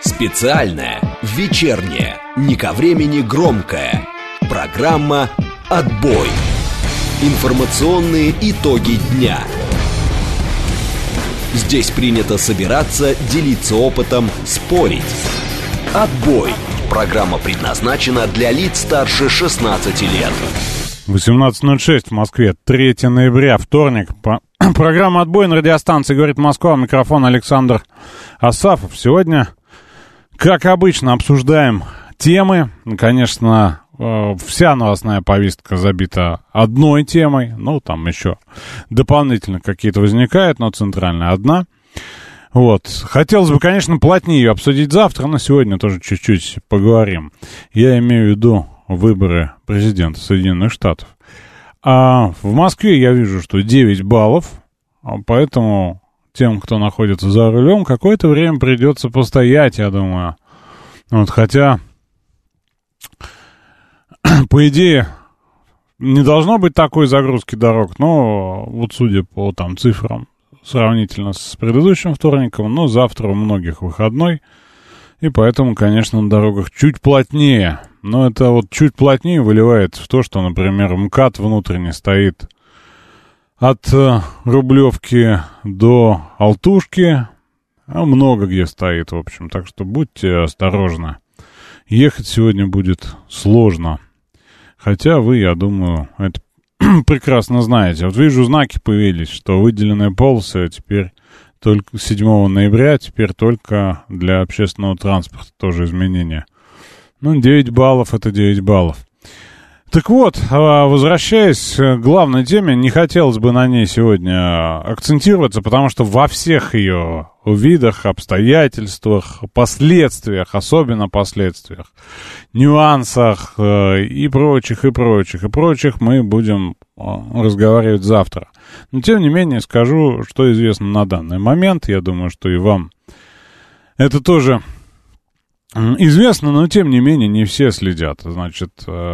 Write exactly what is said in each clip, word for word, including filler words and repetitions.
Специальная, вечерняя, не ко времени громкая программа «Отбой». Информационные итоги дня. Здесь принято собираться, делиться опытом, спорить. «Отбой». Программа предназначена для лиц старше шестнадцати лет. восемнадцать ноль шесть в Москве, третьего ноября, вторник. По... Программа «Отбой» на радиостанции «Говорит Москва». Микрофон Александр Асафов. Сегодня, как обычно, обсуждаем темы. Конечно, вся новостная повестка забита одной темой. Ну, там еще дополнительно какие-то возникают, но центральная одна. Вот. Хотелось бы, конечно, плотнее ее обсудить завтра, но сегодня тоже чуть-чуть поговорим. Я имею в виду выборы президента Соединенных Штатов. А в Москве я вижу, что девять баллов, поэтому тем, кто находится за рулем, какое-то время придется постоять, я думаю. Вот, хотя, по идее, не должно быть такой загрузки дорог, но вот судя по там цифрам, сравнительно с предыдущим вторником, но завтра у многих выходной, и поэтому, конечно, на дорогах чуть плотнее. Но это вот чуть плотнее выливается в то, что, например, МКАД внутренне стоит от Рублевки до Алтушки, а много где стоит, в общем, так что будьте осторожны. Ехать сегодня будет сложно, хотя вы, я думаю, это прекрасно знаете. Вот вижу, знаки появились, что выделенные полосы теперь только седьмого ноября, теперь только для общественного транспорта тоже изменения. Ну, девять баллов — это девять баллов. Так вот, возвращаясь к главной теме, не хотелось бы на ней сегодня акцентироваться, потому что во всех ее видах, обстоятельствах, последствиях, особенно последствиях, нюансах и прочих, и прочих, и прочих мы будем разговаривать завтра. Но, тем не менее, скажу, что известно на данный момент. Я думаю, что и вам это тоже известно, но, тем не менее, не все следят. Значит,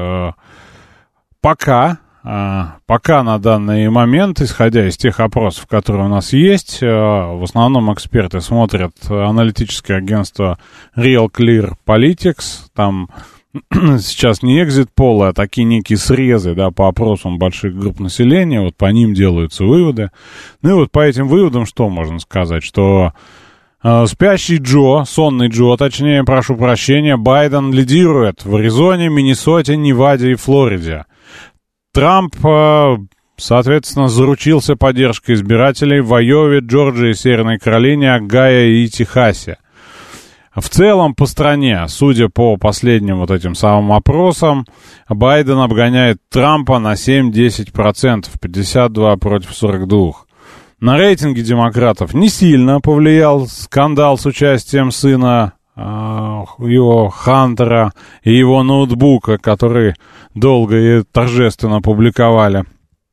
пока, пока на данный момент, исходя из тех опросов, которые у нас есть, в основном эксперты смотрят аналитическое агентство Real Clear Politics. Там сейчас не экзит-полы, а такие некие срезы, да, по опросам больших групп населения. Вот по ним делаются выводы. Ну и вот по этим выводам что можно сказать? Что спящий Джо, сонный Джо, точнее, прошу прощения, Байден лидирует в Аризоне, Миннесоте, Неваде и Флориде. Трамп, соответственно, заручился поддержкой избирателей в Айове, Джорджии, Северной Каролине, Огайо и Техасе. В целом по стране, судя по последним вот этим самым опросам, Байден обгоняет Трампа на семь-десять процентов, пятьдесят два против сорок два. На рейтинге демократов не сильно повлиял скандал с участием сына э, его Хантера и его ноутбука, который долго и торжественно публиковали.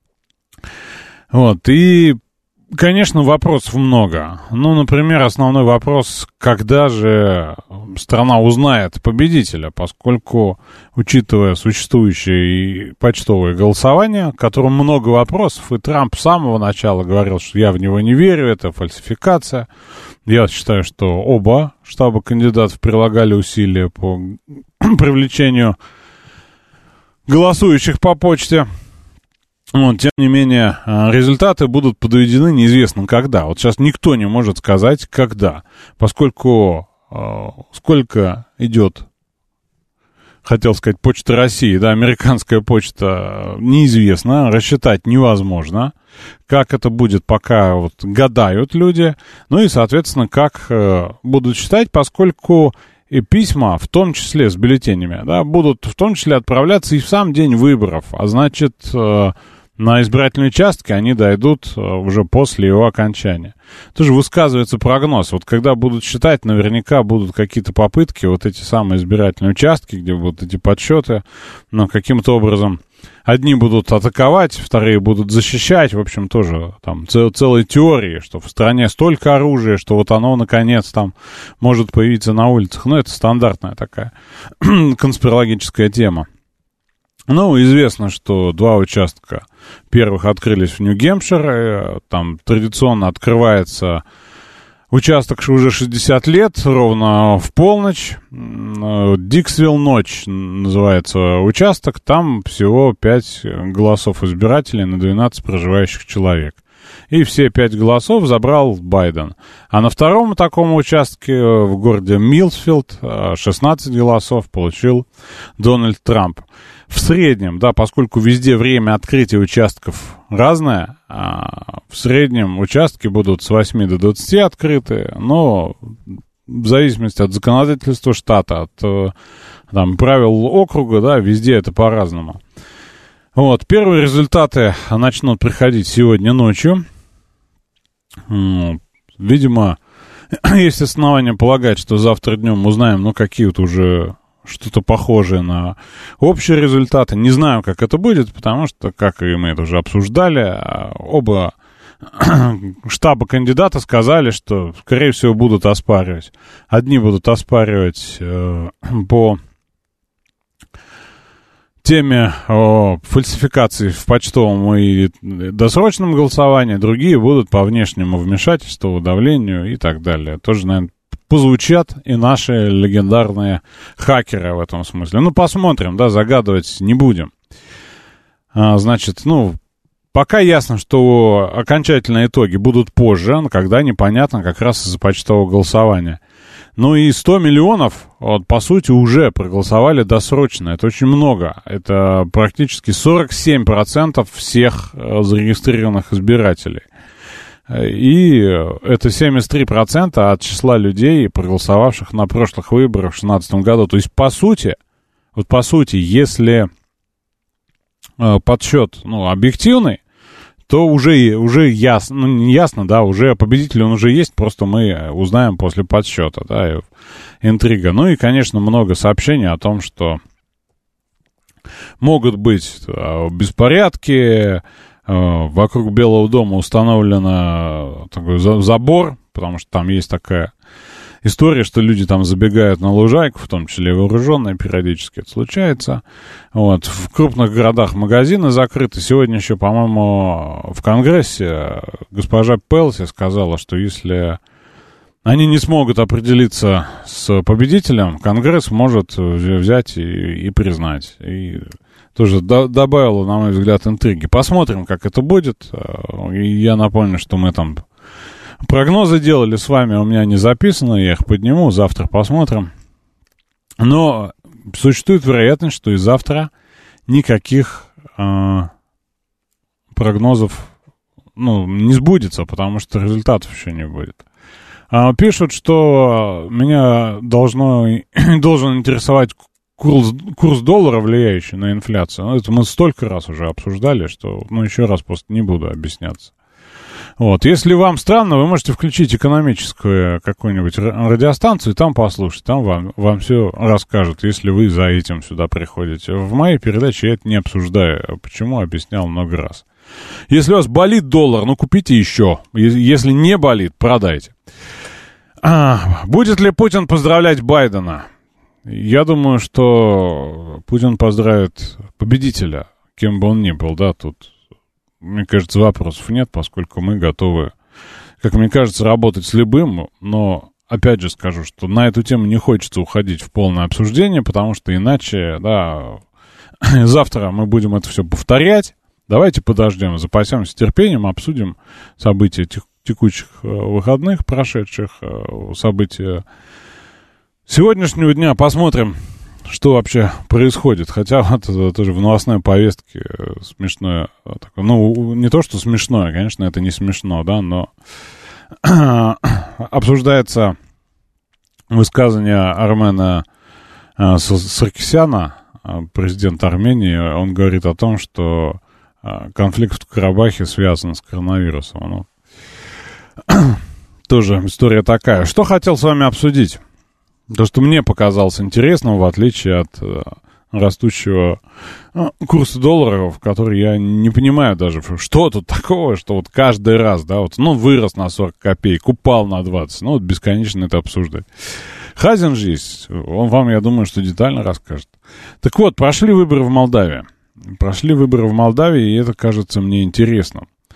Вот, и, конечно, вопросов много. Ну, например, основной вопрос, когда же страна узнает победителя, поскольку, учитывая существующее почтовое голосование, в котором много вопросов, и Трамп с самого начала говорил, что я в него не верю, это фальсификация. Я считаю, что оба штаба кандидатов прилагали усилия по привлечению голосующих по почте. Вот, тем не менее, результаты будут подведены неизвестно когда. Вот сейчас никто не может сказать, когда, поскольку э, сколько идет, хотел сказать, почта России, да, американская почта, неизвестно, рассчитать невозможно. Как это будет, пока вот гадают люди. Ну и, соответственно, как э, будут считать, поскольку и письма, в том числе с бюллетенями, да, будут в том числе отправляться и в сам день выборов, а значит, э, на избирательные участки они дойдут э, уже после его окончания. Тоже высказывается прогноз. Вот когда будут считать, наверняка будут какие-то попытки, вот эти самые избирательные участки, где будут эти подсчеты, но каким-то образом одни будут атаковать, вторые будут защищать. В общем, тоже там цел, целые теории, что в стране столько оружия, что вот оно, наконец, там может появиться на улицах. Ну, это стандартная такая конспирологическая тема. Ну, известно, что два участка первых открылись в Нью-Гэмпшире. Там традиционно открывается Участок уже шестьдесят лет, ровно в полночь. Диксвилл ночь называется участок. Там всего пять голосов избирателей на двенадцать проживающих человек. И все пять голосов забрал Байден. А на втором таком участке в городе Милсфилд шестнадцать голосов получил Дональд Трамп. В среднем, да, поскольку везде время открытия участков разное, а в среднем участки будут с восьми до двадцати открыты, но в зависимости от законодательства штата, от там, правил округа, да, везде это по-разному. Вот, первые результаты начнут приходить сегодня ночью. Видимо, есть основания полагать, что завтра днем узнаем, ну, какие-то уже что-то похожее на общие результаты. Не знаю, как это будет, потому что, как и мы это уже обсуждали, оба штаба кандидата сказали, что, скорее всего, будут оспаривать. Одни будут оспаривать э, по теме о фальсификации в почтовом и досрочном голосовании, другие будут по внешнему вмешательству, давлению и так далее. Тоже, наверное, позвучат и наши легендарные хакеры в этом смысле. Ну, посмотрим, да, загадывать не будем. А, значит, ну, пока ясно, что окончательные итоги будут позже, когда непонятно как раз из-за почтового голосования. Ну и сто миллионов, вот, по сути, уже проголосовали досрочно. Это очень много. Это практически сорок семь процентов всех зарегистрированных избирателей. И это семьдесят три процента от числа людей, проголосовавших на прошлых выборах в две тысячи шестнадцатом году. То есть, по сути, вот по сути, если подсчет, ну, объективный, то уже, уже ясно, ну, не ясно, да, уже победитель он уже есть, просто мы узнаем после подсчета, да, интрига. Ну и, конечно, много сообщений о том, что могут быть беспорядки, вокруг Белого дома установлен такой забор, потому что там есть такая история, что люди там забегают на лужайку, в том числе вооруженные, периодически это случается. Вот. В крупных городах магазины закрыты. Сегодня еще, по-моему, в Конгрессе госпожа Пелси сказала, что если они не смогут определиться с победителем, Конгресс может взять и, и признать. И тоже до, добавила, на мой взгляд, интриги. Посмотрим, как это будет. И я напомню, что мы там прогнозы делали с вами, у меня не записано, я их подниму, завтра посмотрим. Но существует вероятность, что и завтра никаких э, прогнозов, ну, не сбудется, потому что результатов еще не будет. А, пишут, что меня должно, должен интересовать курс, курс доллара, влияющий на инфляцию. Ну, это мы столько раз уже обсуждали, что, ну, еще раз просто не буду объясняться. Вот. Если вам странно, вы можете включить экономическую какую-нибудь радиостанцию и там послушать. Там вам, вам все расскажут, если вы за этим сюда приходите. В моей передаче я это не обсуждаю. Почему, объяснял много раз. Если у вас болит доллар, ну, купите еще. Если не болит, продайте. А, будет ли Путин поздравлять Байдена? Я думаю, что Путин поздравит победителя, кем бы он ни был, да, тут... Мне кажется, вопросов нет, поскольку мы готовы, как мне кажется, работать с любым, но, опять же скажу, что на эту тему не хочется уходить в полное обсуждение, потому что иначе, да, завтра мы будем это все повторять. Давайте подождем, запасемся терпением, обсудим события тех, текущих выходных, прошедших, события сегодняшнего дня, посмотрим, что вообще происходит. Хотя вот тоже в новостной повестке смешное такое, ну, не то, что смешное, конечно, это не смешно, да, но обсуждается высказывание Армена Саркисяна, президента Армении. Он говорит о том, что конфликт в Карабахе связан с коронавирусом. Ну, тоже история такая. Что хотел с вами обсудить? То, что мне показалось интересным, в отличие от э, растущего э, курса долларов, который я не понимаю даже, что тут такого, что вот каждый раз, да, вот, ну, вырос на сорок копеек, упал на двадцать, ну, вот бесконечно это обсуждать. Хазин же есть, он вам, я думаю, что детально расскажет. Так вот, прошли выборы в Молдавии. Прошли выборы в Молдавии, и это кажется мне интересным.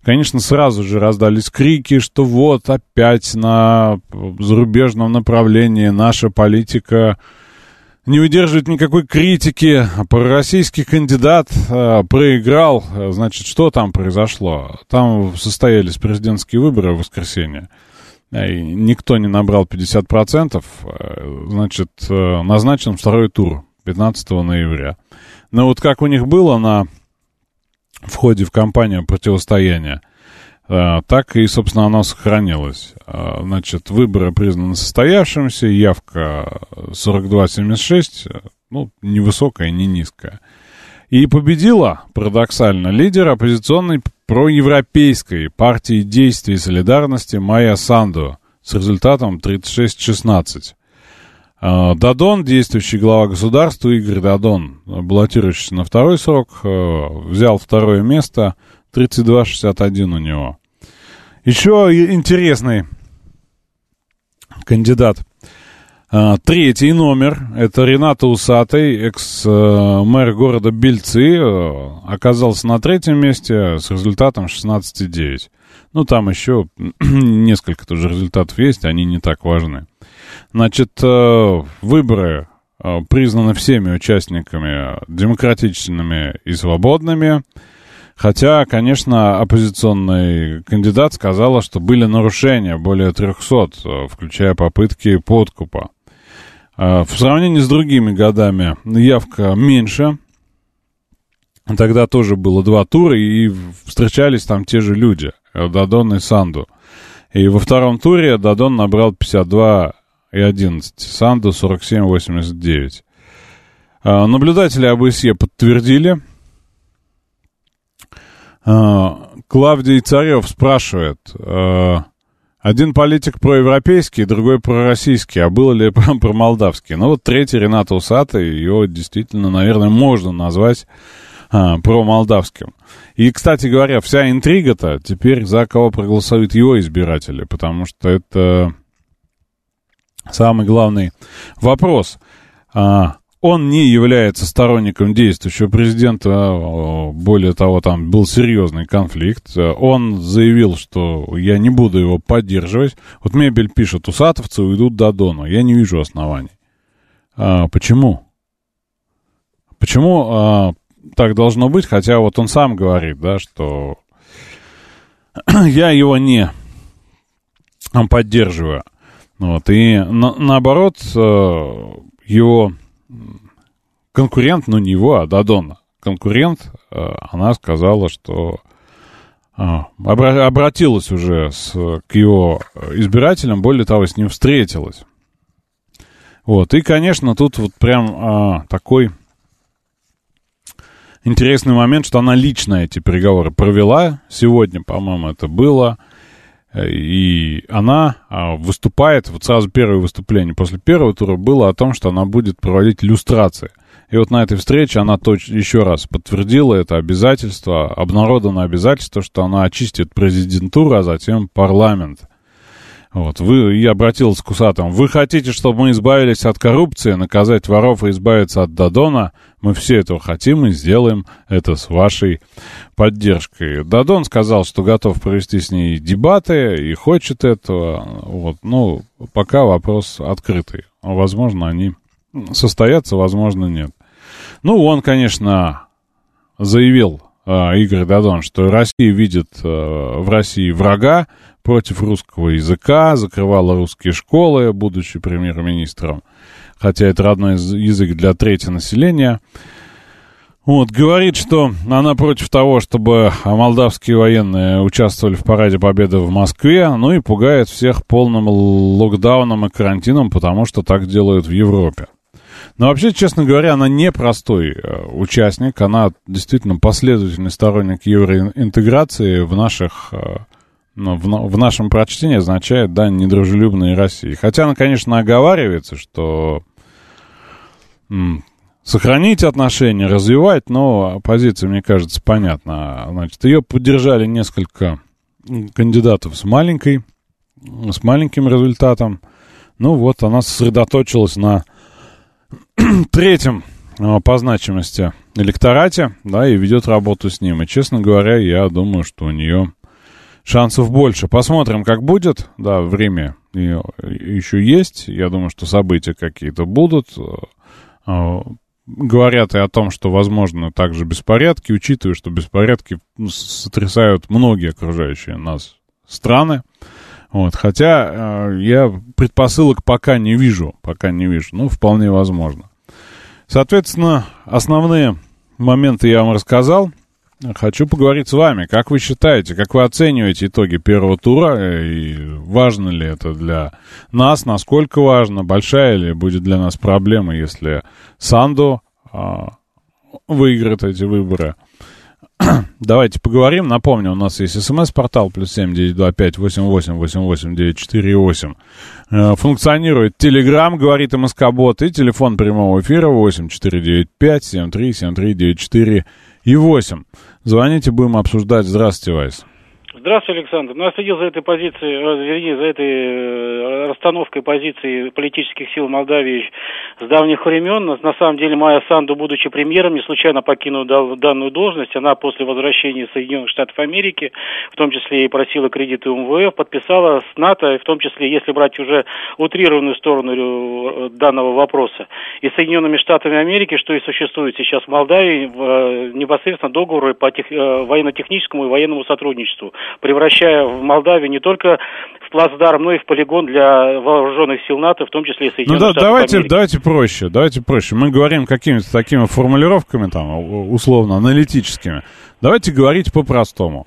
конечно, сразу же раздались крики, что вот опять на зарубежном направлении наша политика не выдерживает никакой критики, пророссийский кандидат э, проиграл. Значит, что там произошло? Там состоялись президентские выборы в воскресенье, и никто не набрал пятьдесят процентов, значит, э, назначен второй тур пятнадцатого ноября. Но вот как у них было на входе в кампанию противостояния, э, так и, собственно, оно сохранилось. Э, значит, выборы признаны состоявшимися, явка сорок два семьдесят шесть, ну, не высокая, не низкая. И победила, парадоксально, лидер оппозиционной проевропейской партии действий и солидарности Майя Санду с результатом тридцать шесть шестнадцать. Дадон, действующий глава государства, Игорь Дадон, баллотирующийся на второй срок, взял второе место, тридцать два шестьдесят один у него. Еще интересный кандидат. Третий номер, это Ренат Усатый, экс-мэр города Бельцы, оказался на третьем месте с результатом шестнадцать девять. Ну, там еще несколько тоже результатов есть, они не так важны. Значит, выборы признаны всеми участниками демократичными и свободными, хотя, конечно, оппозиционный кандидат сказала, что были нарушения, более трехсот, включая попытки подкупа. В сравнении с другими годами явка меньше. Тогда тоже было два тура, и встречались там те же люди, Дадон и Санду. И во втором туре Дадон набрал пятьдесят два и одиннадцать, Санду сорок семь восемьдесят девять. Наблюдатели ОБСЕ подтвердили. Клавдий Царев спрашивает: один политик проевропейский, другой пророссийский, а было ли про молдавский? Ну вот третий, Ренат Усатый, его действительно, наверное, можно назвать а, промолдавским. И, кстати говоря, вся интрига-то теперь за кого проголосуют его избиратели, потому что это самый главный вопрос. А, он не является сторонником действующего президента, более того, там был серьезный конфликт. Он заявил, что я не буду его поддерживать. Вот Мебель пишет: усатовцы уйдут до Дона. Я не вижу оснований. А, почему? Почему а, так должно быть? Хотя вот он сам говорит, да, что я его не поддерживаю. Вот, и на, наоборот, его конкурент, ну не его, а Дадон, конкурент, она сказала, что обра- обратилась уже с, к его избирателям, более того, с ним встретилась. Вот, и, конечно, тут вот прям а, такой интересный момент, что она лично эти переговоры провела. Сегодня, по-моему, это было. И она а, выступает, вот сразу первое выступление после первого тура было о том, что она будет проводить люстрации. И вот на этой встрече она точ- еще раз подтвердила это обязательство, обнародовано обязательство, что она очистит президентуру, а затем парламент. Вот, вы, я обратился к усатым: вы хотите, чтобы мы избавились от коррупции, наказать воров и избавиться от Дадона? Мы все этого хотим и сделаем это с вашей поддержкой. Дадон сказал, что готов провести с ней дебаты и хочет этого. Вот, ну, пока вопрос открытый. Возможно, они состоятся, возможно, нет. Ну, он, конечно, заявил, Игорь Дадон, что Россия видит в России врага против русского языка, закрывала русские школы, будучи премьер-министром, хотя это родной язык для трети населения. Вот, говорит, что она против того, чтобы молдавские военные участвовали в параде Победы в Москве, ну и пугает всех полным локдауном и карантином, потому что так делают в Европе. Но вообще, честно говоря, она не простой э, участник, она действительно последовательный сторонник евроинтеграции в наших... Э, ну, в, в нашем прочтении означает, да, недружелюбной России. Хотя она, конечно, оговаривается, что м, сохранить отношения, развивать, но позиция, мне кажется, понятна. Значит, ее поддержали несколько кандидатов с маленькой, с маленьким результатом. Ну вот, она сосредоточилась на третьем по значимости электорате, да, и ведет работу с ним. И, честно говоря, я думаю, что у нее шансов больше. Посмотрим, как будет. Да, время еще есть. Я думаю, что события какие-то будут. Говорят и о том, что возможно также беспорядки, учитывая, что беспорядки сотрясают многие окружающие нас страны. Вот, хотя э, я предпосылок пока не вижу, пока не вижу, но вполне возможно. Соответственно, основные моменты я вам рассказал. Хочу поговорить с вами. Как вы считаете, как вы оцениваете итоги первого тура? И важно ли это для нас? Насколько важно? Большая ли будет для нас проблема, если Санду э, выиграет эти выборы? Давайте поговорим. Напомню, у нас есть смс-портал плюс семь девять два пять восемь восемь восемь восемь девять четыре восемь. Функционирует Телеграм, говорит МСК-бот, и телефон прямого эфира восемь четыре девять пять семь три семь три девять четыре и восемь. Звоните, будем обсуждать. Здравствуйте, Вайс. Здравствуйте, Александр. Ну, я следил за этой позицией, вернее, за этой расстановкой позиций политических сил Молдавии с давних времен. На самом деле, Майя Санду, будучи премьером, не случайно покинула данную должность. Она после возвращения из Соединенных Штатов Америки, в том числе и просила кредиты у эм вэ эф, подписала с НАТО, в том числе, если брать уже утрированную сторону данного вопроса, и с Соединенными Штатами Америки, что и существует сейчас в Молдавии, непосредственно договоры по тех, военно-техническому и военному сотрудничеству, превращая в Молдавию не только в плацдарм, но и в полигон для вооруженных сил НАТО, в том числе и Соединенных ну, да, Штатов давайте, Америки. Давайте проще, давайте проще. Мы говорим какими-то такими формулировками, там, условно, аналитическими. Давайте говорить по-простому.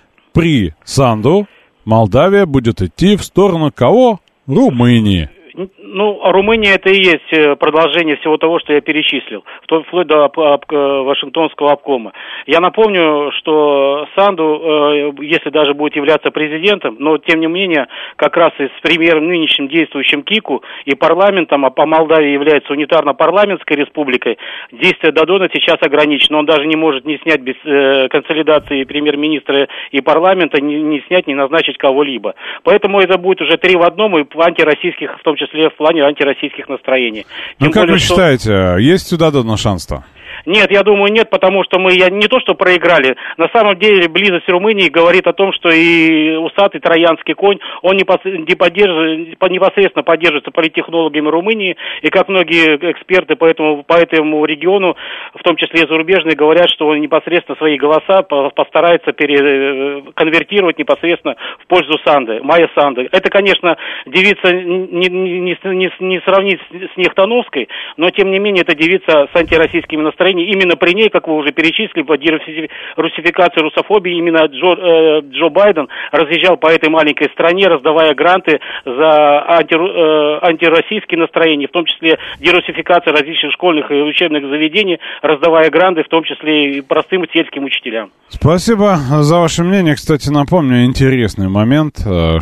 При Санду Молдавия будет идти в сторону кого? Румынии. Ну, Румыния — это и есть продолжение всего того, что я перечислил, вплоть до Вашингтонского обкома. Я напомню, что Санду, если даже будет являться президентом, но, тем не менее, как раз и с премьером нынешним действующим Кику и парламентом, а по Молдавии является унитарно-парламентской республикой, действие Додона сейчас ограничено. Он даже не может не снять без э, консолидации премьер-министра и парламента, не, не снять, не назначить кого-либо. Поэтому это будет уже три в одном, и в антироссийских, в том числе в плане антироссийских настроений. Ну, как более, вы что... считаете, есть у Додона шанс-то? Нет, я думаю, нет, потому что мы я, не то что проиграли. На самом деле близость Румынии говорит о том, что и усатый троянский конь, он не, не поддерживает, непосредственно поддерживается политтехнологами Румынии, и как многие эксперты по этому, по этому региону, в том числе и зарубежные, говорят, что он непосредственно свои голоса постарается пере, конвертировать непосредственно в пользу Санды, Майя Санды. Это, конечно, девица не, не, не, не сравнить с Нехтановской, но, тем не менее, это девица с антироссийскими настроениями. Именно при ней, как вы уже перечислили, по русификации, русофобии, именно Джо, э, Джо Байден разъезжал по этой маленькой стране, раздавая гранты за анти, э, антироссийские настроения, в том числе дерусификация различных школьных и учебных заведений, раздавая гранты, в том числе и простым сельским учителям. Спасибо за ваше мнение. Кстати, напомню интересный момент,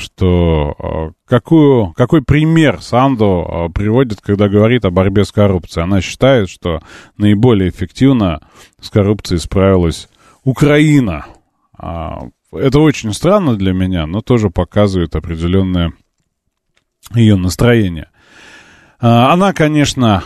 что какую, какой пример Санду приводит, когда говорит о борьбе с коррупцией. Она считает, что наиболее эффективно с коррупцией справилась Украина. Это очень странно для меня, но тоже показывает определенное ее настроение. Она, конечно,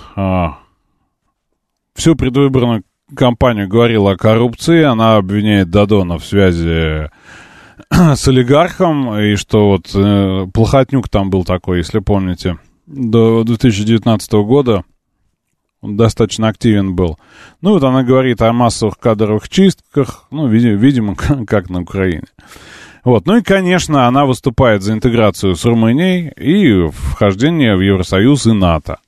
всю предвыборную кампанию говорила о коррупции, она обвиняет Додона в связи с олигархом, и что вот э, Плохотнюк там был такой, если помните, до две тысячи девятнадцатого года он достаточно активен был. Ну вот она говорит о массовых кадровых чистках, ну, видимо, видимо как на Украине. Вот. Ну и, конечно, она выступает за интеграцию с Румынией и вхождение в Евросоюз и НАТО.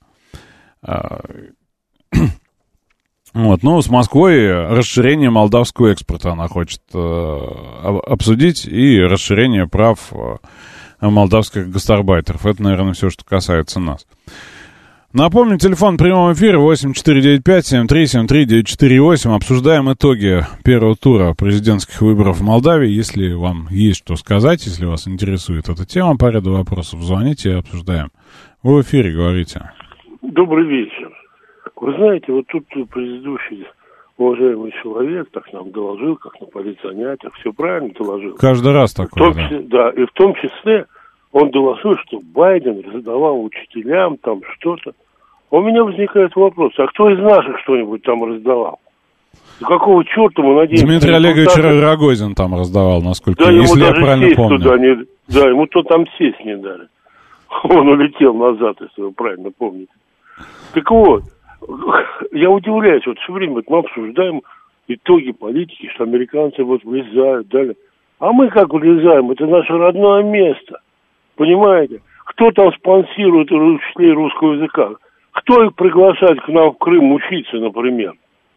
Вот, ну, с Москвой расширение молдавского экспорта она хочет э, обсудить, и расширение прав э, молдавских гастарбайтеров. Это, наверное, все, что касается нас. Напомню, телефон прямого эфира восемь четыре девять пять семь три семь три девять четыре восемь. Обсуждаем итоги первого тура президентских выборов в Молдавии. Если вам есть что сказать, если вас интересует эта тема по ряду вопросов, звоните и обсуждаем. Вы в эфире, говорите. Добрый вечер. Вы знаете, вот тут предыдущий уважаемый человек так нам доложил, как на политзанятиях, все правильно доложил. Каждый раз такое, да. Числе, да. И в том числе он доложил, что Байден раздавал учителям там что-то. У меня возникает вопрос, а кто из наших что-нибудь там раздавал? Какого черта мы надеемся? Дмитрий Олегович Рогозин там раздавал, насколько, да, если я правильно помню. Туда не, да, ему то там сесть не дали. Он улетел назад, если вы правильно помните. Так вот, я удивляюсь, вот все время мы обсуждаем итоги политики, что американцы вот влезают, далее. А мы как влезаем? Это наше родное место. Понимаете? Кто там спонсирует учителей русского языка? Кто их приглашает к нам в Крым учиться, например?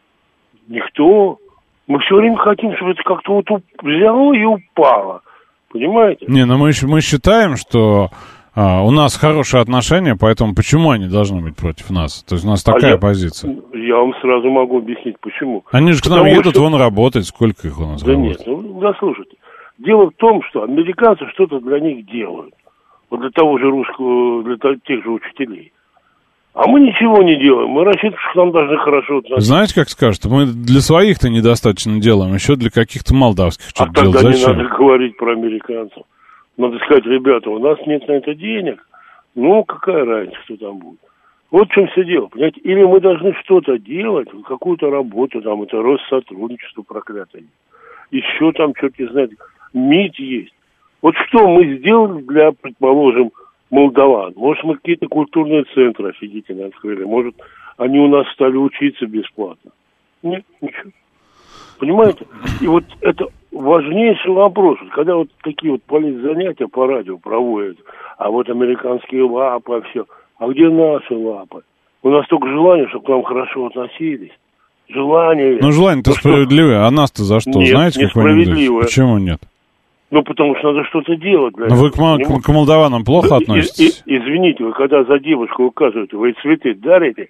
Никто. Мы все время хотим, чтобы это как-то вот взяло и упало. Понимаете? Не, ну мы, мы считаем, что а, у нас хорошие отношения, поэтому почему они должны быть против нас? То есть у нас такая а позиция. Я, я вам сразу могу объяснить, почему. Они же к нам Потому едут, что... вон работать. Сколько их у нас Да работает? нет, ну, да слушайте. Дело в том, что американцы что-то для них делают. Вот для того же русского, для тех же учителей. А мы ничего не делаем. Мы рассчитываем, что к нам должны хорошо относиться. Знаете, как скажут, мы для своих-то недостаточно делаем, еще для каких-то молдавских что-то а делать. А тогда Зачем? не надо говорить про американцев. Надо сказать, ребята, у нас нет на это денег. Ну, какая разница, что там будет. Вот в чем все дело, понимаете. Или мы должны что-то делать, какую-то работу, там, это Россотрудничество проклятое. Еще там, черт не знает, МИД есть. Вот что мы сделали для, предположим, молдаван? Может, мы какие-то культурные центры офигительно открыли? Может, они у нас стали учиться бесплатно? Нет, ничего. Понимаете? И вот это важнейший вопрос. Когда вот такие вот политзанятия по радио проводят, а вот американские лапы, а все. А где наши лапы? У нас только желание, чтобы к нам хорошо относились. Желание. Ну, желание-то ну, справедливое, что? А нас-то за что? Нет, знаете, несправедливое. Почему нет? Ну, потому что надо что-то делать. Для Но вы к, к, к молдаванам плохо да, относитесь? И, и, извините, вы когда за девушку указываете, вы цветы дарите?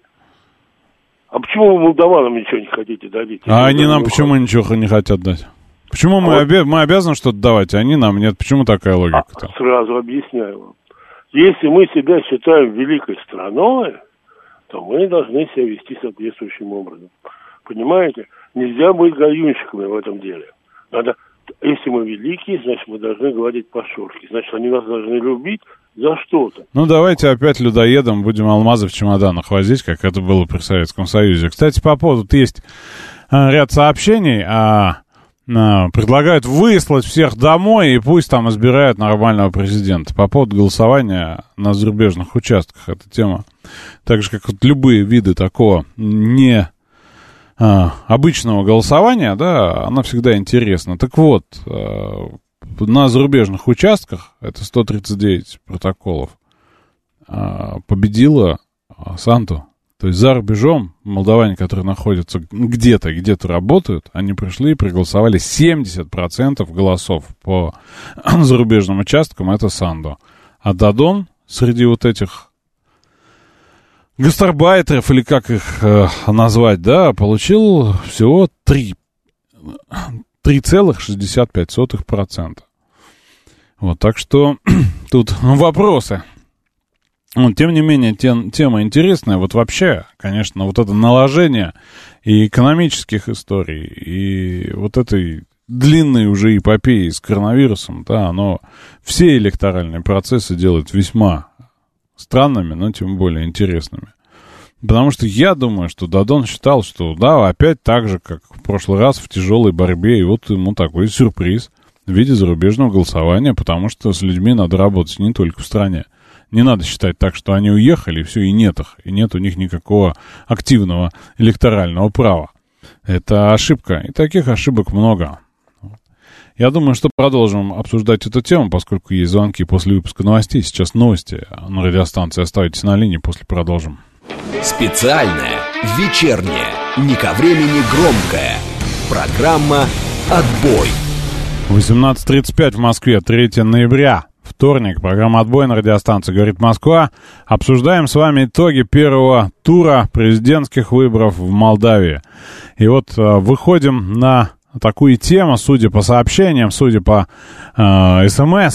А почему вы молдаванам ничего не хотите дарить? А они нам почему ничего не хотят дать? Почему а мы, вот... обе... мы обязаны что-то давать, а они нам нет? Почему такая логика-то? А, сразу объясняю вам. Если мы себя считаем великой страной, то мы должны себя вести соответствующим образом. Понимаете? Нельзя быть гаюнщиками в этом деле. Надо... Если мы великие, значит, мы должны гладить по шорстке. Значит, они нас должны любить за что-то. Ну, давайте опять людоедом будем алмазы в чемоданах возить, как это было при Советском Союзе. Кстати, по поводу, тут есть а, ряд сообщений, а, а, предлагают выслать всех домой, и пусть там избирают нормального президента. По поводу голосования на зарубежных участках, эта тема, так же, как вот любые виды такого не... обычного голосования, да, она всегда интересна. Так вот, на зарубежных участках, это сто тридцать девять протоколов, победила Санту. То есть за рубежом молдаване, которые находятся где-то, где-то работают, они пришли и проголосовали семьдесят процентов голосов по зарубежным участкам, это Санду. А Дадон среди вот этих гастарбайтеров, или как их э, назвать, да, получил всего три целых шестьдесят пять сотых процента. Вот, так что тут вопросы. Вот, тем не менее, тем, тема интересная. Вот вообще, конечно, вот это наложение и экономических историй, и вот этой длинной уже эпопеи с коронавирусом, да, оно все электоральные процессы делает весьма странными, но тем более интересными. Потому что я думаю, что Дадон считал, что да, опять так же, как в прошлый раз, в тяжелой борьбе, и вот ему такой сюрприз в виде зарубежного голосования, потому что с людьми надо работать не только в стране. Не надо считать так, что они уехали, и все, и нет их, и нет у них никакого активного электорального права. Это ошибка, и таких ошибок много. Я думаю, что продолжим обсуждать эту тему, поскольку есть звонки после выпуска новостей. Сейчас новости на радиостанции. Оставайтесь на линии, после продолжим. Специальная, вечерняя, не ко времени громкая. Программа «Отбой». восемнадцать тридцать пять в Москве, третьего ноября, вторник. Программа «Отбой» на радиостанции «Говорит Москва». Обсуждаем с вами итоги первого тура президентских выборов в Молдавии. И вот э, выходим на такую тему, судя по сообщениям, судя по э, СМС, э,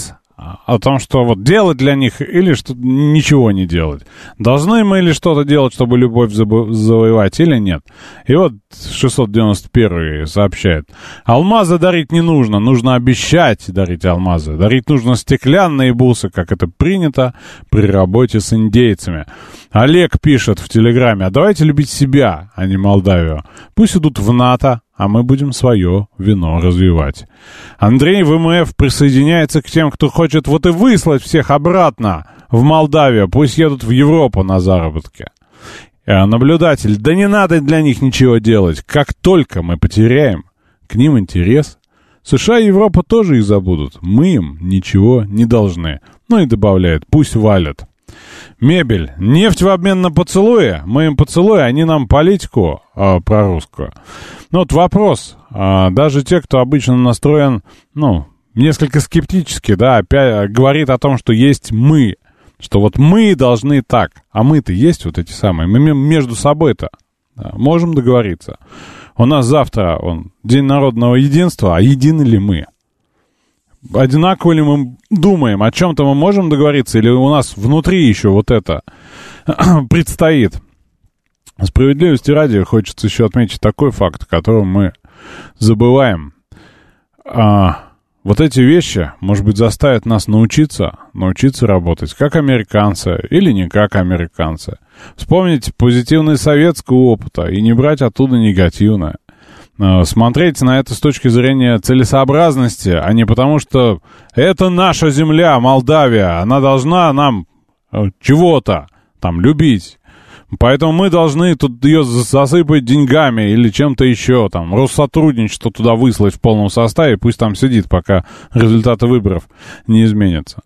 о том, что вот делать для них или что ничего не делать. Должны мы или что-то делать, чтобы любовь забо- завоевать, или нет? И вот шестьсот девяносто первый сообщает. Алмазы дарить не нужно, нужно обещать дарить алмазы. Дарить нужно стеклянные бусы, как это принято при работе с индейцами. Олег пишет в Телеграме, а давайте любить себя, а не Молдавию. Пусть идут в НАТО, а мы будем свое вино развивать. Андрей ВМФ присоединяется к тем, кто хочет вот и выслать всех обратно в Молдавию. Пусть едут в Европу на заработки. Наблюдатель, да не надо для них ничего делать. Как только мы потеряем к ним интерес, США и Европа тоже их забудут. Мы им ничего не должны. Ну и добавляет, пусть валят. Мебель. Нефть в обмен на поцелуи. Мы им поцелуи, они нам политику э, прорусскую. Ну вот вопрос. Э, даже те, кто обычно настроен, ну, несколько скептически, да, опять говорит о том, что есть мы. Что вот мы должны так. А мы-то есть вот эти самые. Мы между собой-то да, можем договориться. У нас завтра он, День народного единства, а едины ли мы? Одинаково ли мы думаем, о чем-то мы можем договориться, или у нас внутри еще вот это предстоит? Справедливости ради хочется еще отметить такой факт, о котором мы забываем. А, вот эти вещи, может быть, заставят нас научиться, научиться работать как американцы или не как американцы. Вспомнить позитивный советский опыт и не брать оттуда негативное. Смотреть на это с точки зрения целесообразности, а не потому, что это наша земля, Молдавия, она должна нам чего-то там любить. Поэтому мы должны тут ее засыпать деньгами или чем-то еще, там, Россотрудничество туда выслать в полном составе, пусть там сидит, пока результаты выборов не изменятся.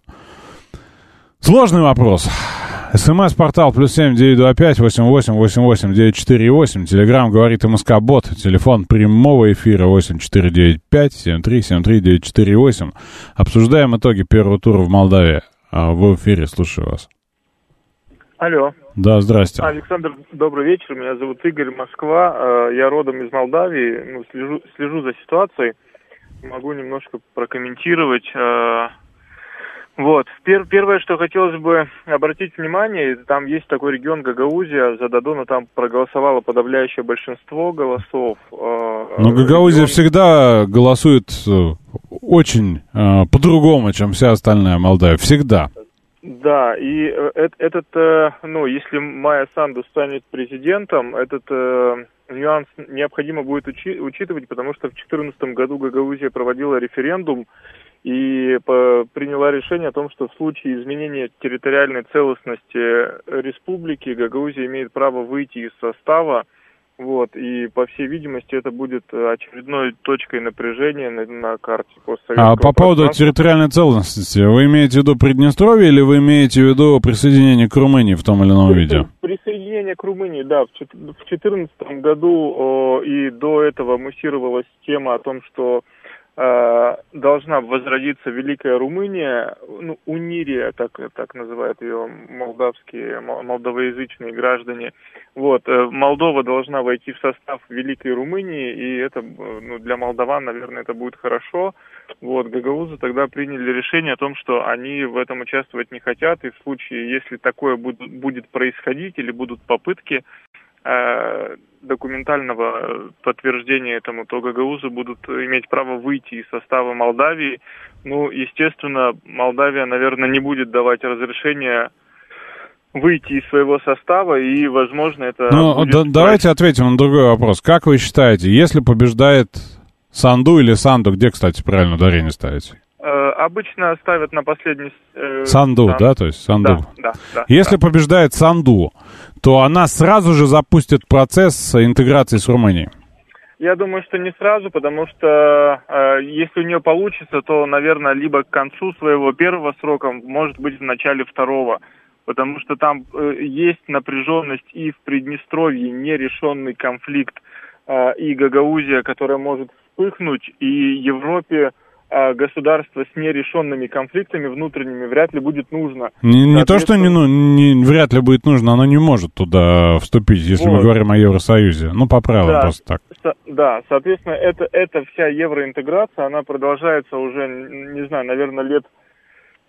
Сложный вопрос. СМС-портал плюс семь девять два пять восемь восемь восемь восемь девять четыре восемь. Телеграм говорит МСК-бот. Телефон прямого эфира восемь четыре девять пять семь три семь три девять четыре восемь. Обсуждаем итоги первого тура в Молдавии. В эфире, слушаю вас. Алло. Да, здрасте. Александр, добрый вечер. Меня зовут Игорь, Москва. Я родом из Молдавии. Ну, слежу, слежу за ситуацией. Могу немножко прокомментировать. Вот. Пер- первое, что хотелось бы обратить внимание, там есть такой регион Гагаузия, за Додона там проголосовало подавляющее большинство голосов. Но Гагаузия регион... всегда голосует очень э, по-другому, чем вся остальная Молдавия. Всегда. Да, и э, этот, э, ну, если Майя Санду станет президентом, этот э, нюанс необходимо будет учи- учитывать, потому что в две тысячи четырнадцатом году Гагаузия проводила референдум, и по, приняла решение о том, что в случае изменения территориальной целостности республики Гагаузия имеет право выйти из состава. Вот, и, по всей видимости, это будет очередной точкой напряжения на, на карте постсоветского А по поводу территориальной целостности, вы имеете в виду Приднестровье или вы имеете в виду присоединение к Румынии в том или ином виде? Присоединение к Румынии, да. В две тысячи четырнадцатом году о, и до этого муссировалась тема о том, что должна возродиться Великая Румыния, ну, Унирия, так, так называют ее молдавские, молдавоязычные граждане. Вот, Молдова должна войти в состав Великой Румынии, и это, ну, для молдаван, наверное, это будет хорошо. Вот, гагаузы тогда приняли решение о том, что они в этом участвовать не хотят, и в случае, если такое будет, будет происходить или будут попытки документального подтверждения этому, то гагаузы будут иметь право выйти из состава Молдавии. Ну, естественно, Молдавия, наверное, не будет давать разрешения выйти из своего состава, и, возможно, это... Ну, будет... да, давайте ответим на другой вопрос. Как вы считаете, если побеждает Санду или Санду, где, кстати, правильно ударение ставите? Э, обычно ставят на последний... Э, Санду, Сан... да, то есть Санду. Да, да, да. Если да. побеждает Санду, то она сразу же запустит процесс интеграции с Румынией? Я думаю, что не сразу, потому что э, если у нее получится, то, наверное, либо к концу своего первого срока, может быть, в начале второго. Потому что там э, есть напряженность и в Приднестровье, нерешенный конфликт, э, и Гагаузия, которая может вспыхнуть, и Европе э, государство с нерешенными конфликтами внутренними вряд ли будет нужно. Не, не то, что не, ну, не, вряд ли будет нужно, оно не может туда вступить, если вот. Мы говорим о Евросоюзе. Ну, по правилам, да, просто так. Со- да, соответственно, это, эта вся евроинтеграция, она продолжается уже, не знаю, наверное, лет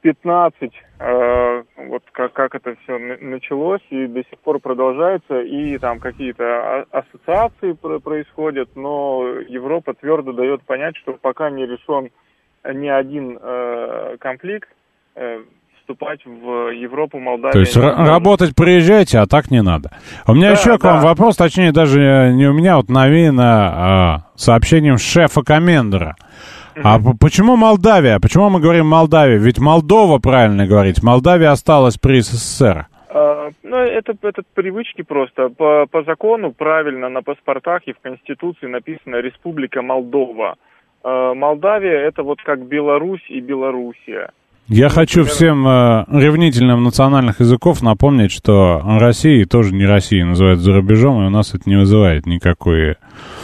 пятнадцать, э, вот как, как это все началось и до сих пор продолжается, и там какие-то ассоциации происходят, но Европа твердо дает понять, что пока не решен ни один э, конфликт, э, вступать в Европу, Молдавию. То есть р- работать приезжайте, а так не надо. У меня да, еще к вам да. вопрос, точнее даже не у меня, вот навеяно а, сообщением шефа комендора. А почему Молдавия? Почему мы говорим Молдавия? Ведь Молдова, правильно говорить. Молдавия осталась при СССР. А, ну, это, это привычки просто. По, по закону правильно на паспортах и в Конституции написано «Республика Молдова». А, Молдавия — это вот как Беларусь и Белоруссия. Я ну, хочу например... всем э, ревнителям национальных языков напомнить, что Россия тоже не Россия называют за рубежом, и у нас это не вызывает никакой...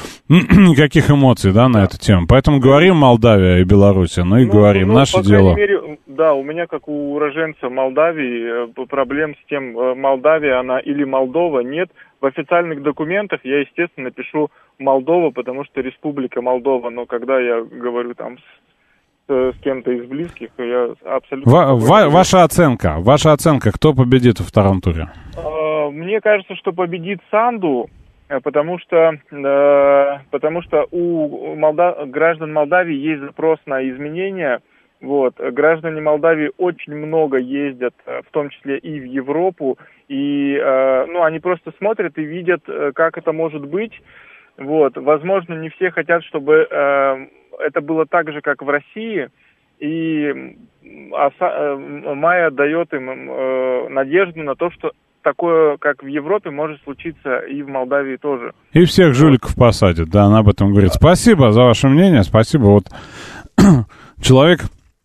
никаких эмоций, да, на эту тему. Поэтому говорим Молдавия и Белоруссия, ну и ну, говорим, ну, наше по дело. Мере, да, у меня, как у уроженца Молдавии, проблем с тем, Молдавия она или Молдова, нет. В официальных документах я, естественно, пишу Молдова, потому что Республика Молдова, но когда я говорю там с, с кем-то из близких, то я абсолютно... Ва- ва- ваша оценка, ваша оценка, кто победит во втором туре? Мне кажется, что победит Санду. Потому что, э, потому что у Молда... граждан Молдавии есть запрос на изменения. Вот. Граждане Молдавии очень много ездят, в том числе и в Европу. И э, ну, они просто смотрят и видят, как это может быть. Вот. Возможно, не все хотят, чтобы э, это было так же, как в России. И Аса... Майя дает им э, надежду на то, что такое, как в Европе, может случиться и в Молдавии тоже. И всех жуликов посадят, да, она об этом говорит. Спасибо за ваше мнение, спасибо. Вот человек,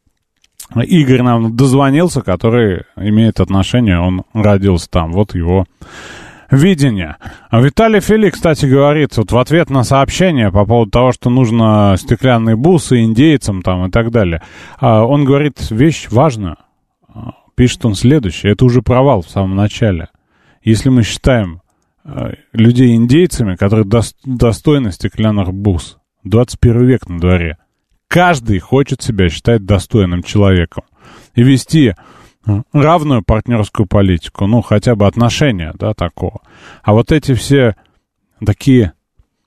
Игорь нам дозвонился, который имеет отношение, он родился там, вот его видение. А Виталий Фили, кстати, говорит, вот в ответ на сообщение по поводу того, что нужно стеклянные бусы индейцам там и так далее, он говорит вещь важную. Пишет он следующее. Это уже провал в самом начале. Если мы считаем э, людей индейцами, которые дос- достойны стеклянных бус, двадцать первый век на дворе, каждый хочет себя считать достойным человеком и вести э, равную партнерскую политику, ну, хотя бы отношения, да, такого. А вот эти все такие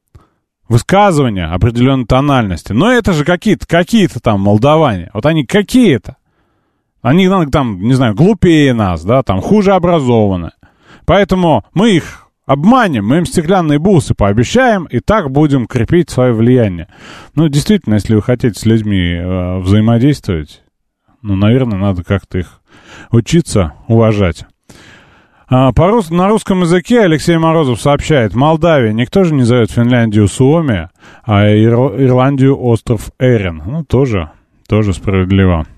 высказывания определенной тональности, ну, это же какие-то, какие-то там молдаване, вот они какие-то. Они там, не знаю, глупее нас, да, там, хуже образованы. Поэтому мы их обманем, мы им стеклянные бусы пообещаем, и так будем крепить свое влияние. Ну, действительно, если вы хотите с людьми э, взаимодействовать, ну, наверное, надо как-то их учиться уважать. А, по рус- на русском языке Алексей Морозов сообщает: Молдавия, никто же не зовет Финляндию Суоми, а Ир- Ирландию остров Эрин. Ну, тоже, тоже справедливо.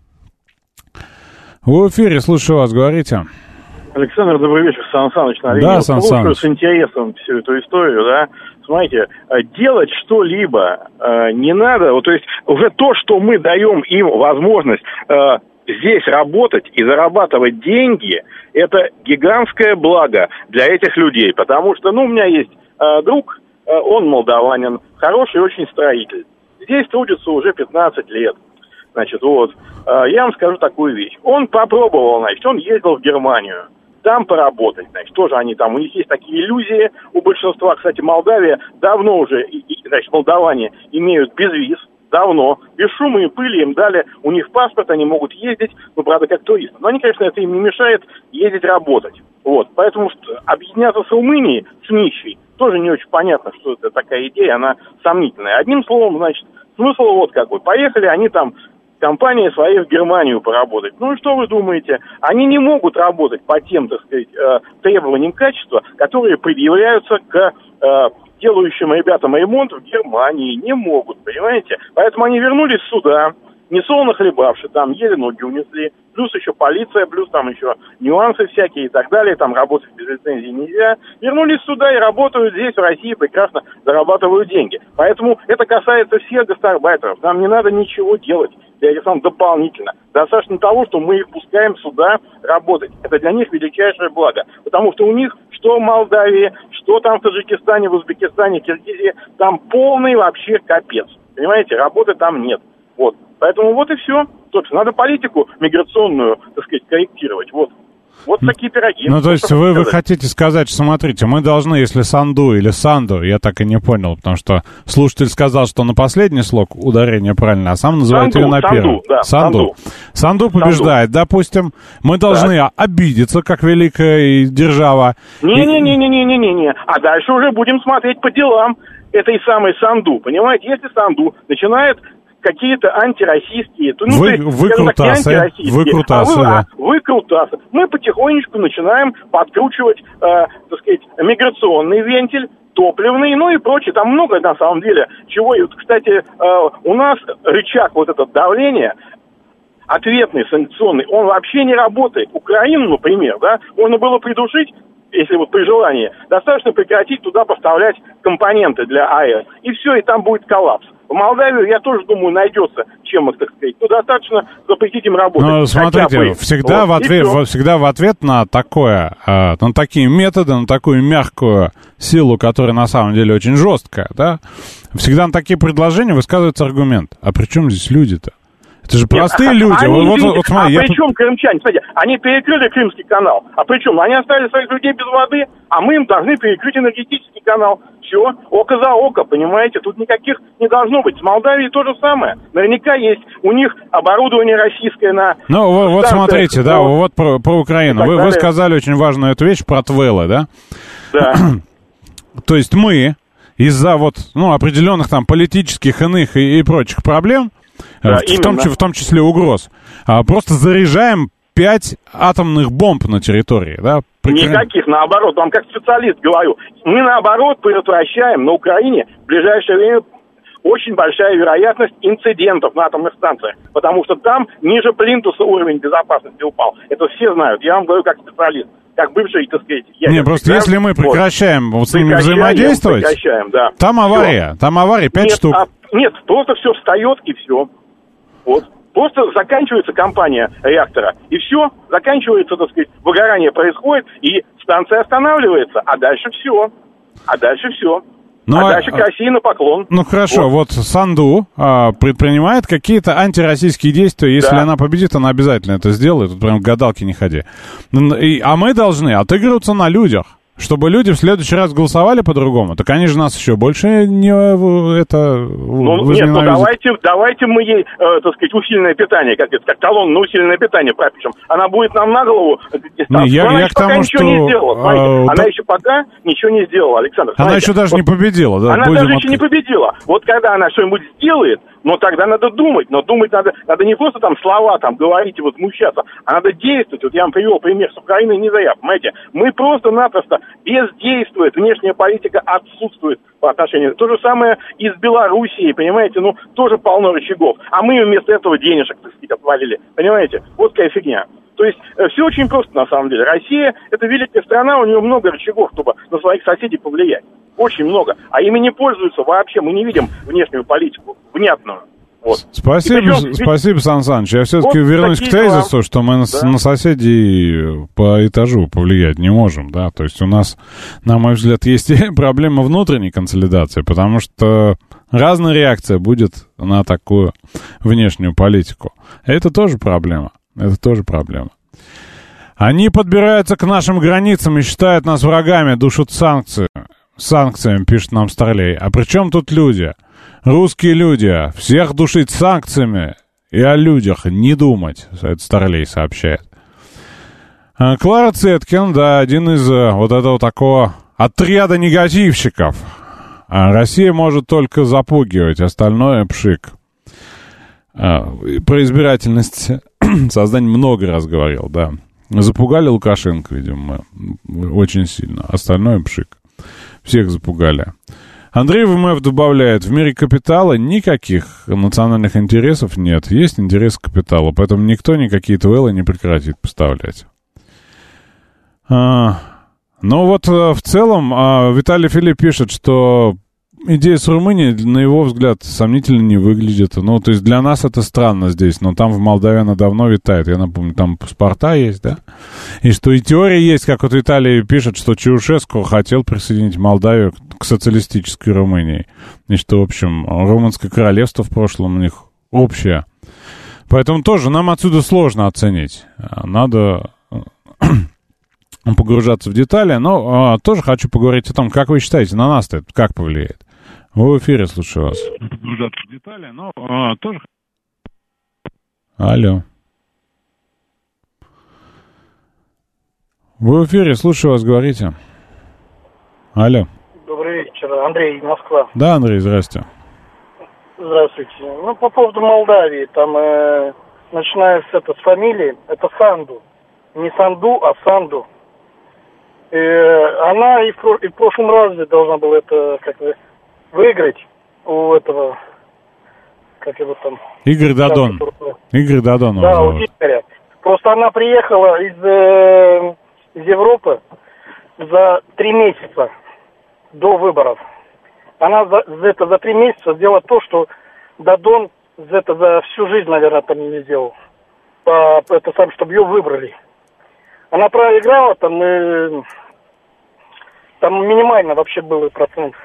В эфире, слушаю вас, говорите. Александр, добрый вечер, Сан Саныч. На да, Сан Саныч. С интересом всю эту историю, да. Смотрите, делать что-либо э, не надо, вот, то есть уже то, что мы даем им возможность э, здесь работать и зарабатывать деньги, это гигантское благо для этих людей, потому что, ну, у меня есть э, друг, э, он молдаванин, хороший очень строитель, здесь трудится уже пятнадцать лет. Значит, вот, я вам скажу такую вещь. Он попробовал, значит, он ездил в Германию, там поработать, значит, тоже они там, у них есть такие иллюзии, у большинства, кстати, Молдавия давно уже, значит, молдаване имеют безвиз, давно, без шума и пыли им дали, у них паспорт, они могут ездить, ну, правда, как туристы. Но они, конечно, это им не мешает ездить работать. Вот, поэтому объединяться с Румынией, с нищей, тоже не очень понятно, что это такая идея, она сомнительная. Одним словом, значит, смысл вот какой. Поехали они там, компании своей в Германию поработать. Ну и что вы думаете? Они не могут работать по тем, так сказать, требованиям качества, которые предъявляются к э, делающим ребятам ремонт в Германии. Не могут, понимаете? Поэтому они вернулись сюда, несолоно хлебавши, там еле ноги унесли, плюс еще полиция, плюс там еще нюансы всякие и так далее, там работать без лицензии нельзя. Вернулись сюда и работают здесь, в России, прекрасно зарабатывают деньги. Поэтому это касается всех гастарбайтеров. Нам не надо ничего делать, я говорю, сам дополнительно. Достаточно того, что мы их пускаем сюда работать. Это для них величайшее благо. Потому что у них, что в Молдавии, что там в Таджикистане, в Узбекистане, в Киргизии, там полный вообще капец. Понимаете, работы там нет. Вот. Поэтому вот и все. Собственно, надо политику миграционную, так сказать, корректировать. Вот. Вот такие пироги. Ну, то есть вы, вы хотите сказать, что, смотрите, мы должны, если Санду или Санду, я так и не понял, потому что слушатель сказал, что на последний слог ударение правильно, а сам называет Санду, ее на Санду, первом. да, Санду. Санду побеждает, Санду. Допустим, мы должны так. обидеться, как великая держава. Не-не-не-не-не-не-не. А дальше уже будем смотреть по делам этой самой Санду. Понимаете, если Санду начинает какие-то антироссийские, то, ну, вы, то есть, выкрутасы, так, антироссийские, выкрутасы, а вы, да. а, выкрутасы. Мы потихонечку начинаем подкручивать, э, так сказать, миграционный вентиль, топливный, ну и прочее. Там много, на самом деле, чего. И вот, кстати, э, у нас рычаг вот это давление, ответный, санкционный, он вообще не работает. Украину, например, да, можно было придушить, если вот при желании, достаточно прекратить туда поставлять компоненты для АЭС. И все, и там будет коллапс. В Молдавию, я тоже думаю, найдется чем, так сказать. Ну, достаточно запретить им работать. Ну, смотрите, всегда, вот, в ответ, всегда в ответ на такое, на такие методы, на такую мягкую силу, которая на самом деле очень жесткая, да, всегда на такие предложения высказывается аргумент. А при чем здесь люди-то? Это же простые Нет, люди. Они, вот, вот, вот, смотри, а я... при чем крымчане? Смотрите, они перекрыли Крымский канал. А при чем? Они оставили своих людей без воды, а мы им должны перекрыть энергетический канал. Все, око за око, понимаете? Тут никаких не должно быть. С Молдавией то же самое. Наверняка есть у них оборудование российское на... Ну, вот, вот смотрите, да, вот, вот про, про Украину. Вы, вы сказали очень важную эту вещь про Твелы, да? Да. То есть мы из-за вот, ну, определенных там политических, иных и, и прочих проблем, да, в, в, том, в том числе угроз, а, просто заряжаем пять атомных бомб на территории, да? Прекр... Никаких, наоборот, вам как специалист говорю, мы наоборот предотвращаем на Украине в ближайшее время очень большая вероятность инцидентов на атомных станциях, потому что там ниже плинтуса уровень безопасности упал. Это все знают, я вам говорю как специалист, как бывший, так сказать, ядерник. Не, просто да? Если мы прекращаем вот, вот с ними взаимодействовать, прекращаем, да. Там авария, все. там авария, пять нет, штук. А, нет, просто все встает и все. Вот. Просто заканчивается кампания реактора, и все, заканчивается, так сказать, выгорание происходит, и станция останавливается, а дальше все. А дальше все. Ну, а дальше к России на поклон. Ну хорошо, вот, вот Санду а, предпринимает какие-то антироссийские действия. Если да. она победит, она обязательно это сделает. Тут прям к гадалке не ходи. И, а мы должны отыгрываться на людях, чтобы люди в следующий раз голосовали по-другому. Так они же нас еще больше не это ну, Нет, ну давайте, давайте мы ей, э, так сказать, усиленное питание, как это, как талон на усиленное питание пропишем. Она будет нам на голову. Не, я, она я еще к тому, пока что... ничего не сделала. А, она да... еще пока ничего не сделала, Александр. Она смотрите. еще даже вот, не победила. Да, она даже еще не победила. Вот когда она что-нибудь сделает, но тогда надо думать. Но думать надо, надо не просто там слова там говорить и возмущаться, а надо действовать. Вот я вам привел пример с Украиной, не зря, понимаете. Мы просто-напросто бездействует, внешняя политика отсутствует по отношению. То же самое и с Белоруссией, понимаете, ну, тоже полно рычагов. А мы вместо этого денежек, так сказать, отвалили. Понимаете? Вот какая фигня. То есть э, все очень просто на самом деле. Россия – это великая страна, у нее много рычагов, чтобы на своих соседей повлиять. Очень много. А ими не пользуются вообще. Мы не видим внешнюю политику, внятную. Вот. Спасибо, причем, спасибо, Сан Саныч. Я все-таки вот вернусь к тезису, дела. Что мы да. на соседей по этажу повлиять не можем, да. То есть у нас, на мой взгляд, есть проблема внутренней консолидации, потому что разная реакция будет на такую внешнюю политику. Это тоже проблема. Это тоже проблема. Они подбираются к нашим границам и считают нас врагами, душат санкции. Санкциями, пишет нам Старлей. А при чем тут люди? Русские люди. Всех душить санкциями и о людях не думать, это Старлей сообщает. Клара Цеткин, да, один из вот этого такого отряда негативщиков. А Россия может только запугивать, остальное пшик. Про избирательность Создание много раз говорил, да. Запугали Лукашенко, видимо, очень сильно. Остальное пшик. Всех запугали. Андрей ВМФ добавляет, в мире капитала никаких национальных интересов нет. Есть интерес к капиталу, поэтому никто никакие ТВЛы не прекратит поставлять. А, ну вот в целом а, Виталий Филипп пишет, что идея с Румынией, на его взгляд, сомнительно не выглядит. Ну, то есть для нас это странно здесь, но там в Молдавии она давно витает. Я напомню, там паспорта есть, да? И что и теория есть, как вот Виталий пишет, что Чаушеску хотел присоединить Молдавию к социалистической Румынии. И что, в общем, Румынское королевство в прошлом у них общее. Поэтому тоже нам отсюда сложно оценить. Надо погружаться в детали, но а, тоже хочу поговорить о том, как вы считаете, на нас-то это как повлияет. Вы в эфире, слушаю вас. Погружаться в детали, но а, тоже... Алло. Вы в эфире, слушаю вас, говорите. Алло. Добрый вечер, Андрей, Москва. Да, Андрей, здрасте. Здравствуйте. Ну, по поводу Молдавии, там, э, начиная с, это, с фамилии, это Санду. Не Санду, а Санду. Э, она и в, и в прошлом разе должна была это, как бы, выиграть у этого, как его там... Игорь Дадон. Игорь Дадон. Да, у Игоря. Просто она приехала из, э, из Европы за три месяца до выборов. Она за, за, это, за три месяца сделала то, что Дадон за, это, за всю жизнь, наверное, там не сделал. По, это сам, чтобы ее выбрали. Она проиграла, там, э, там минимально вообще был процент.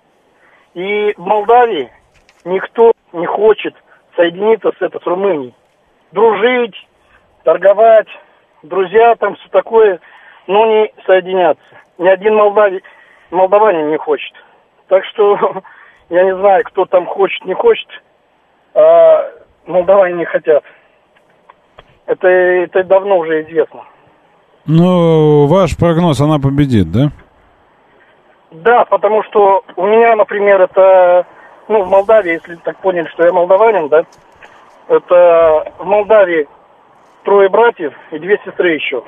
И в Молдавии никто не хочет соединиться с, это, с Румынией. Дружить, торговать, друзья, там все такое, но не соединяться. Ни один молдави, молдаванин не хочет. Так что я не знаю, кто там хочет, не хочет, а молдаване не хотят. Это, это давно уже известно. Ну, ваш прогноз, она победит, да? Да, потому что у меня, например, это, ну, в Молдавии, если так поняли, что я молдаванин, да, это в Молдавии трое братьев и две сестры еще.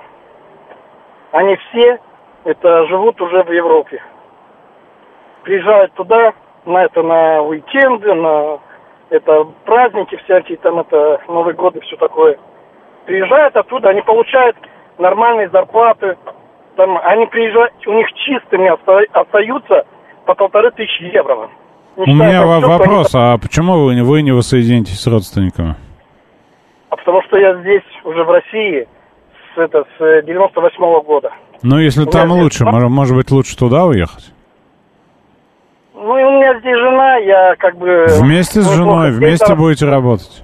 Они все, это, живут уже в Европе. Приезжают туда, на это, на уикенды, на это, праздники всякие, там, это, Новый год и все такое. Приезжают оттуда, они получают нормальные зарплаты. Там, они приезжают, у них чистыми остаются по полторы тысячи евро. Не у меня в- вопрос, они... а почему вы не, вы не воссоединитесь с родственниками? А потому что я здесь, уже в России, с, это, с девяносто восьмого года. Ну, если у там лучше, здесь... может быть, лучше туда уехать? Ну, и у меня здесь жена, я как бы... Вместе с женой, вместе там... будете работать?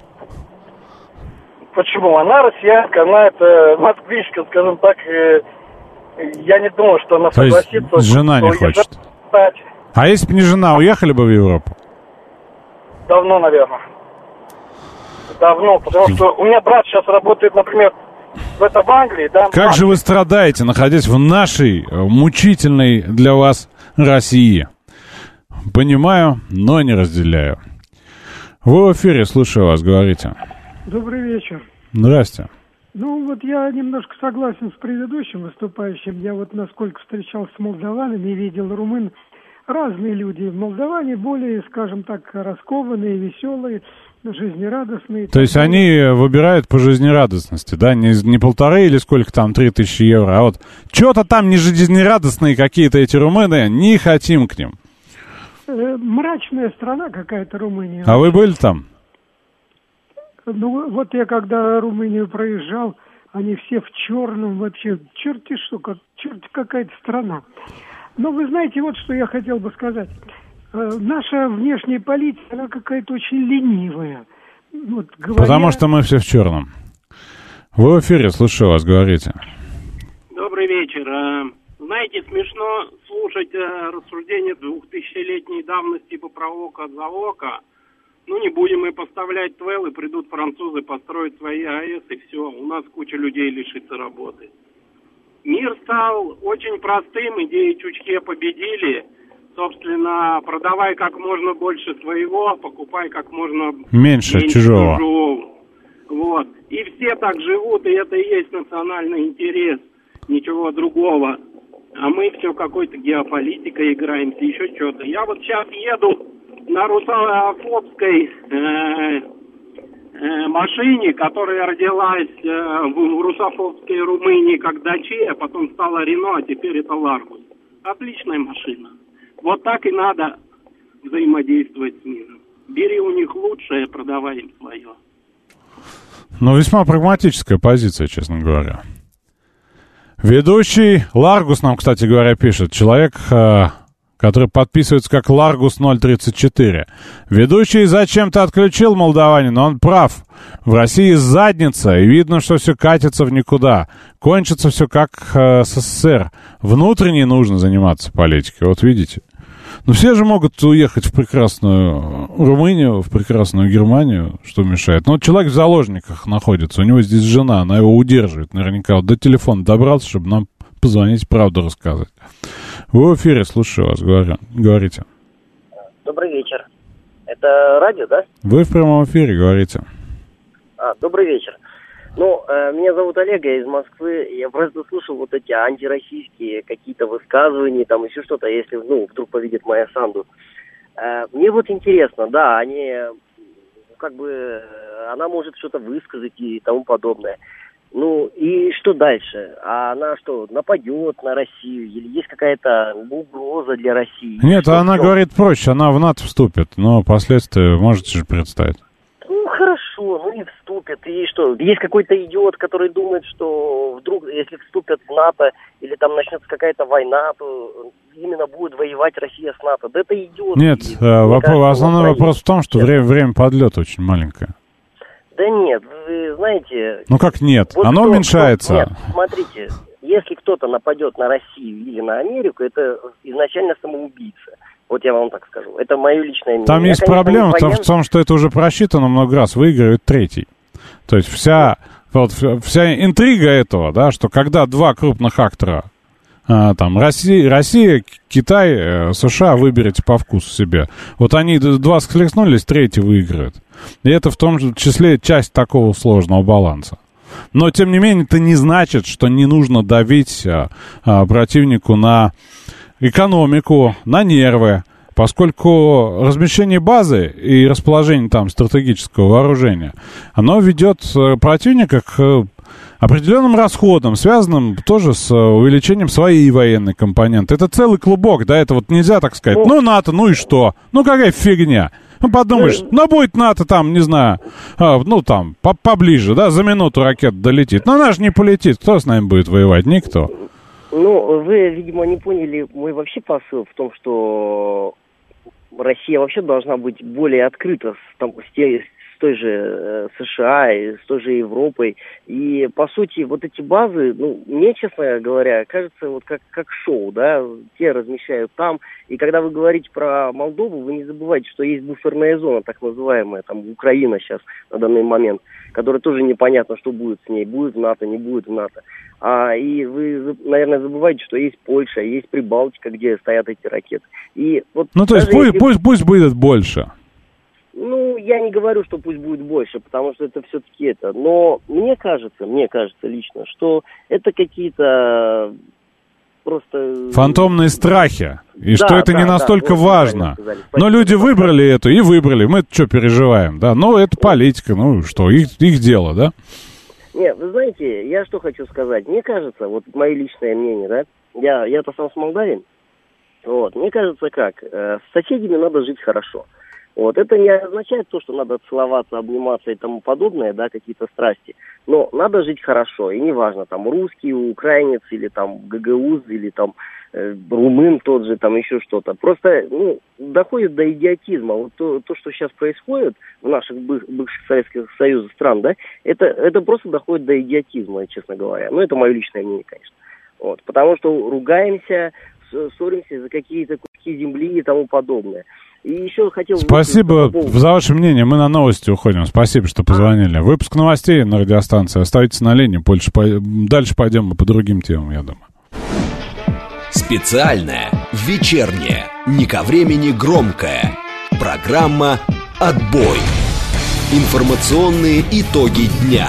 Почему? Она россиянка, она это москвичка, скажем так, э, я не думаю, что она То согласится. Есть жена не хочет? Уезжать. А если бы не жена, уехали бы в Европу? Давно, наверное. Давно, потому что у меня брат сейчас работает, например, в этом в Англии, да. Как же вы страдаете, находясь в нашей мучительной для вас России? Понимаю, но не разделяю. Вы в эфире, слушаю вас, говорите. Добрый вечер. Здрасте. Ну, вот я немножко согласен с предыдущим выступающим. Я вот насколько встречался с молдаванами и видел румын, разные люди. Молдаване более, скажем так, раскованные, веселые, жизнерадостные. То есть они выбирают по жизнерадостности, да? Не, не полторы или сколько там, три тысячи евро, а вот что-то там не жизнерадостные какие-то эти румыны, не хотим к ним. Э, мрачная страна какая-то Румыния. А вы были там? Ну, вот я когда Румынию проезжал, они все в черном вообще, черти что, как, черти какая-то страна. Но вы знаете, вот что я хотел бы сказать. Э, наша внешняя политика, она какая-то очень ленивая. Вот, говоря... Потому что мы все в черном. Вы в эфире, слушаю вас, говорите. Добрый вечер. Знаете, смешно слушать рассуждения двухтысячелетней давности по провока за око. Ну, не будем мы поставлять ТВЭЛ, и придут французы построить свои АЭС, и все, у нас куча людей лишится работы. Мир стал очень простым, идеи Чучхе победили. Собственно, продавай как можно больше своего, покупай как можно меньше, меньше чужого. чужого. Вот. И все так живут, и это и есть национальный интерес, ничего другого. А мы все какой-то геополитикой играемся, еще что-то. Я вот сейчас еду на русофобской э, э, машине, которая родилась э, в русофобской Румынии как Даче, а потом стала Рено, а теперь это Ларгус. Отличная машина. Вот так и надо взаимодействовать с миром. Бери у них лучшее, продавай им свое. Ну, весьма прагматическая позиция, честно говоря. Ведущий Ларгус нам, кстати говоря, пишет. Человек, который подписывается как Ларгус ноль тридцать четыре. Ведущий зачем-то отключил молдаванина, он прав. В России задница, и видно, что все катится в никуда. Кончится все как э, СССР. Внутренне нужно заниматься политикой, вот видите. Но все же могут уехать в прекрасную Румынию, в прекрасную Германию, что мешает. Но вот человек в заложниках находится, у него здесь жена, она его удерживает наверняка. Вот до телефона добрался, чтобы нам позвонить, правду рассказать. Вы в эфире, слушаю вас, говорю. Говорите. Добрый вечер. Это радио, да? Вы в прямом эфире, говорите. А, добрый вечер. Ну, э, меня зовут Олег, я из Москвы. Я просто слушал вот эти антироссийские какие-то высказывания, там еще что-то, если, ну, вдруг повидит моя Санду. Э, мне вот интересно, да, они, как бы, она может что-то высказать и тому подобное. Ну, и что дальше? А она что, нападет на Россию? Или есть какая-то угроза для России? Нет, что, она что? говорит проще, она в НАТО вступит, но последствия можете же представить. Ну, хорошо, ну и вступят. И что, есть какой-то идиот, который думает, что вдруг, если вступят в НАТО, или там начнется какая-то война, то именно будет воевать Россия с НАТО. Да это идиот. Нет, и, вопрос, кажется, основной вопрос в том, что время, время подлета очень маленькое. Да нет, вы знаете... Ну как нет? Вот Оно кто, уменьшается. Кто, нет, смотрите, если кто-то нападет на Россию или на Америку, это изначально самоубийца. Вот я вам так скажу. Это мое личное мнение. Там я, есть конечно, проблема воен... в том, что это уже просчитано много раз, выигрывает третий. То есть вся, вот, вся интрига этого, да, что когда два крупных актора, а, там, Россия, Россия, Китай, США, выберете по вкусу себе. Вот они два схлестнулись, третий выигрывает. И это в том числе часть такого сложного баланса. Но, тем не менее, это не значит, что не нужно давить а, а, противнику на экономику, на нервы, поскольку размещение базы и расположение там стратегического вооружения, оно ведет противника к определенным расходам, связанным тоже с увеличением своей военной компоненты. Это целый клубок, да, это вот нельзя так сказать. Ну, НАТО, ну и что? Ну, какая фигня? Ну, подумаешь, ну, будет НАТО там, не знаю, а, ну, там, поближе, да, за минуту ракета долетит. Но она же не полетит, кто с нами будет воевать? Никто. Ну, вы, видимо, не поняли мой вообще посыл в том, что Россия вообще должна быть более открыта с, там, с, те, с той же э, США и с той же Европой. И, по сути, вот эти базы, ну, мне, честно говоря, кажется, вот как, как шоу, да, те размещают там. И когда вы говорите про Молдову, вы не забывайте, что есть буферная зона, так называемая, там, Украина сейчас на данный момент, которая тоже непонятно, что будет с ней, будет в НАТО, не будет в НАТО. А, и вы, наверное, забываете, что есть Польша, есть Прибалтика, где стоят эти ракеты. И вот ну, то есть пусть, если... пусть, пусть будет больше. Ну, я не говорю, что пусть будет больше, потому что это все-таки это. Но мне кажется, мне кажется лично, что это какие-то просто... фантомные страхи. И да, что это да, не настолько да, важно. Но люди выбрали это и выбрали. Мы что переживаем, да? Ну, это политика, ну что, их, их дело, да? Нет, вы знаете, я что хочу сказать. Мне кажется, вот мое личное мнение, да, я, я-то сам с Молдавии, вот, мне кажется как, э, с соседями надо жить хорошо. Вот, это не означает то, что надо целоваться, обниматься и тому подобное, да, какие-то страсти, но надо жить хорошо, и неважно, там, русский, украинец, или там гагауз, или там э, румын тот же, там еще что-то. Просто, ну, доходит до идиотизма. Вот то, то что сейчас происходит в наших быв- бывших Советских Союзов стран, да, это, это просто доходит до идиотизма, честно говоря. Ну, это мое личное мнение, конечно. Вот, потому что ругаемся, ссоримся за какие-то куски земли и тому подобное. И еще хотел... Спасибо за ваше мнение. Мы на новости уходим. Спасибо, что позвонили. Выпуск новостей на радиостанции. Оставайтесь на линии. Больше по... Дальше пойдем мы по другим темам, я думаю. Специальная, вечерняя, не ко времени громкая. Программа «Отбой». Информационные итоги дня.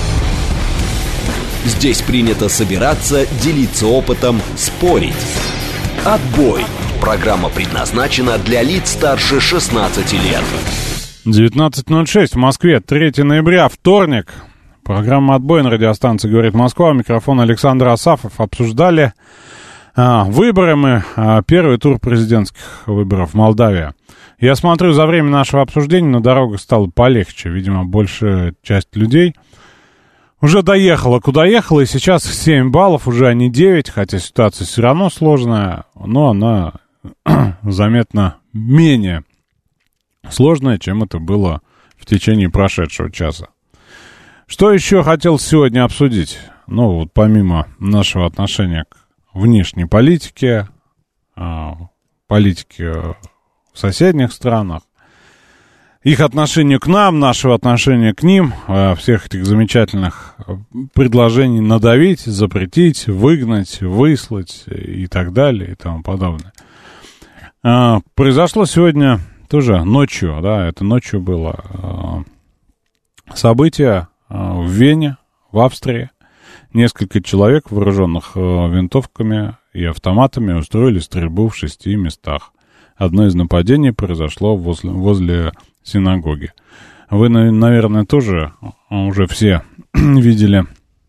Здесь принято собираться, делиться опытом, спорить. «Отбой». Программа предназначена для лиц старше шестнадцати лет. девятнадцать ноль шесть в Москве, третьего ноября, вторник. Программа «Отбой» на радиостанции «Говорит Москва». Микрофон Александр Асафов. Обсуждали а, выборы мы, а, первый тур президентских выборов в Молдавии. Я смотрю, за время нашего обсуждения на дорогах стало полегче. Видимо, большая часть людей уже доехала, куда ехала, и сейчас семь баллов, уже а не девять, хотя ситуация все равно сложная, но она заметно менее сложное, чем это было в течение прошедшего часа. Что еще хотел сегодня обсудить? Ну, вот помимо нашего отношения к внешней политике, политике в соседних странах, их отношение к нам, нашего отношения к ним, всех этих замечательных предложений надавить, запретить, выгнать, выслать и так далее и тому подобное. Произошло сегодня тоже ночью, да, это ночью было событие в Вене, в Австрии. Несколько человек, вооруженных винтовками и автоматами, устроили стрельбу в шести местах. Одно из нападений произошло возле, возле синагоги. Вы, наверное, тоже уже все видели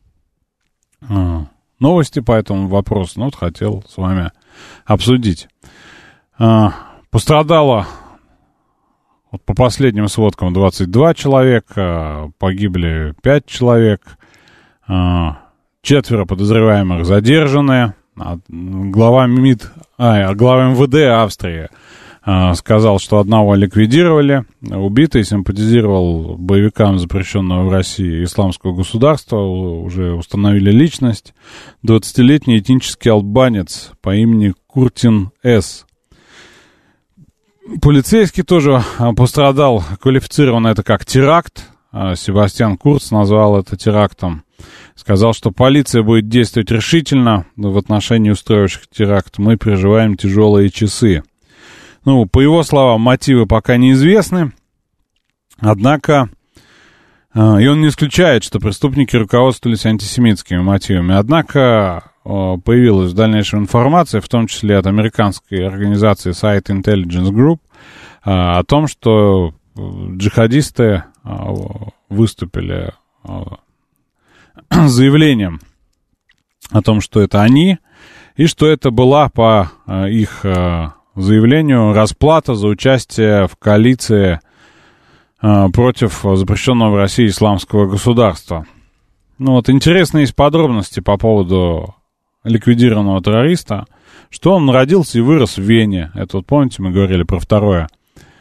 новости по этому вопросу, но вот хотел с вами обсудить. Пострадало, вот по последним сводкам, двадцать два человека, погибли пять человек, четверо подозреваемых задержаны. Глава МИД, а, глава МВД Австрии сказал, что одного ликвидировали. Убитый симпатизировал боевикам запрещенного в России Исламского государства. Уже установили личность. двадцатилетний этнический албанец по имени Куртин С. Полицейский тоже пострадал. Квалифицировано это как теракт. Себастьян Курц назвал это терактом. Сказал, что полиция будет действовать решительно в отношении устроивших теракт. Мы переживаем тяжелые часы. Ну, по его словам, мотивы пока неизвестны. Однако, э, и он не исключает, что преступники руководствовались антисемитскими мотивами. Однако э, появилась в дальнейшем информация, в том числе от американской организации Site Intelligence Group, э, о том, что джихадисты э, выступили э, с заявлением о том, что это они, и что это была по э, их э, заявлению расплата за участие в коалиции э, против запрещенного в России исламского государства. Ну вот интересные есть подробности по поводу ликвидированного террориста, что он родился и вырос в Вене. Это вот помните, мы говорили про второе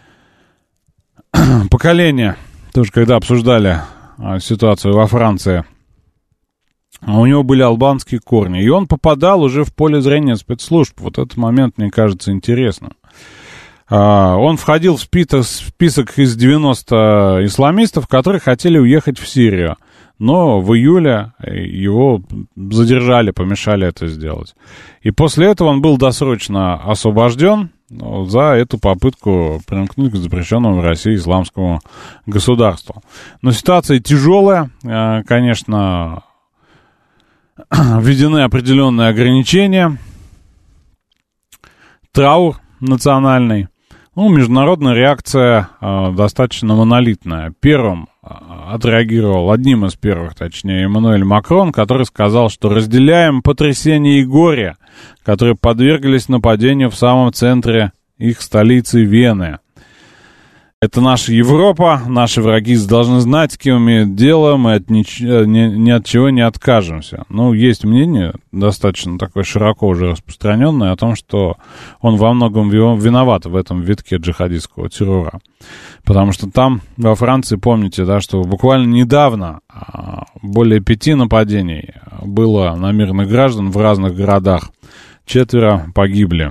поколение, тоже когда обсуждали э, ситуацию во Франции. У него были албанские корни. И он попадал уже в поле зрения спецслужб. Вот этот момент, мне кажется, интересным. Он входил в список, список из девяноста исламистов, которые хотели уехать в Сирию. Но в июле его задержали, помешали это сделать. И после этого он был досрочно освобожден за эту попытку примкнуть к запрещенному в России исламскому государству. Но ситуация тяжелая, конечно. Введены определенные ограничения, траур национальный. Ну, международная реакция э, достаточно монолитная. Первым э, отреагировал, одним из первых, точнее, Эммануэль Макрон, который сказал, что разделяем потрясение и горе, которые подверглись нападению в самом центре их столицы Вены. Это наша Европа, наши враги должны знать, с кем имеют дело, мы от нич- ни, ни от чего не откажемся. Ну, есть мнение, достаточно такое широко уже распространенное, о том, что он во многом виноват в этом витке джихадистского террора. Потому что там, во Франции, помните, да, что буквально недавно более пяти нападений было на мирных граждан в разных городах. Четверо погибли.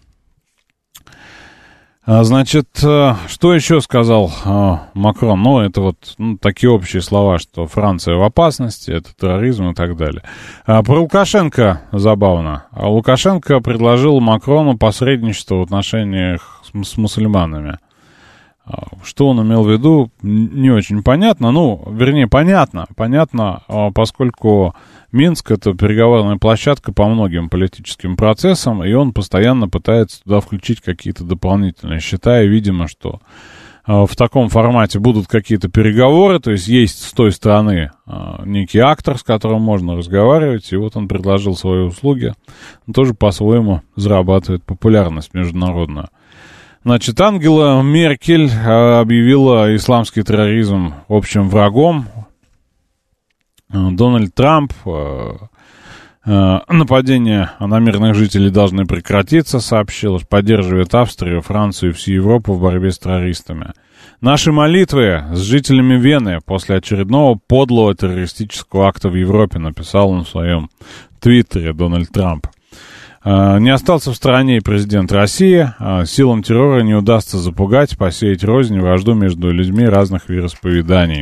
Значит, что еще сказал Макрон? Ну, это вот ну, такие общие слова, что Франция в опасности, это терроризм и так далее. Про Лукашенко забавно. Лукашенко предложил Макрону посредничество в отношениях с, с мусульманами. Что он имел в виду, не очень понятно. Ну, вернее, понятно. Понятно, поскольку Минск — это переговорная площадка по многим политическим процессам, и он постоянно пытается туда включить какие-то дополнительные, считая, видимо, что в таком формате будут какие-то переговоры, то есть есть с той стороны некий актор, с которым можно разговаривать, и вот он предложил свои услуги, он тоже по-своему зарабатывает популярность международную. Значит, Ангела Меркель объявила исламский терроризм общим врагом. Дональд Трамп Нападения на мирных жителей должны прекратиться, сообщил, поддерживает Австрию, Францию и всю Европу в борьбе с террористами. Наши молитвы с жителями Вены после очередного подлого террористического акта в Европе, написал он в своем твиттере Дональд Трамп. Не остался в стороне и президент России. Силам террора не удастся запугать, посеять рознь и вражду между людьми разных вероисповеданий.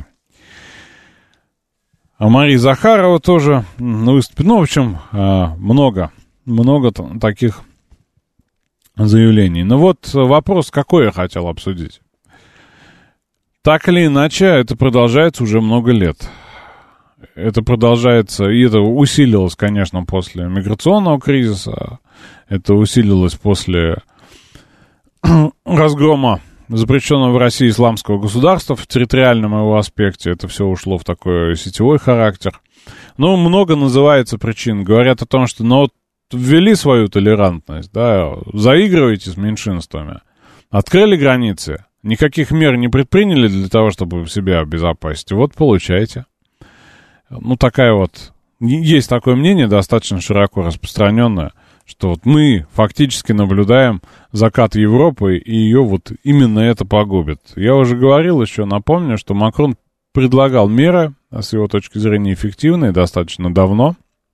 А Мария Захарова тоже выступит. Ну, в общем, много, много таких заявлений. Но вот вопрос, какой я хотел обсудить. Так или иначе, это продолжается уже много лет. Это продолжается, и это усилилось, конечно, после миграционного кризиса. Это усилилось после разгрома запрещенного в России исламского государства в территориальном его аспекте. Это все ушло в такой сетевой характер. Ну, много называется причин. Говорят о том, что ну, вот ввели свою толерантность, да, заигрываете с меньшинствами, открыли границы, никаких мер не предприняли для того, чтобы себя обезопасить. Вот получаете. Ну, такая вот... Есть такое мнение, достаточно широко распространенное, что вот мы фактически наблюдаем закат Европы, и ее вот именно это погубит. Я уже говорил еще, напомню, что Макрон предлагал меры, с его точки зрения эффективные, достаточно давно.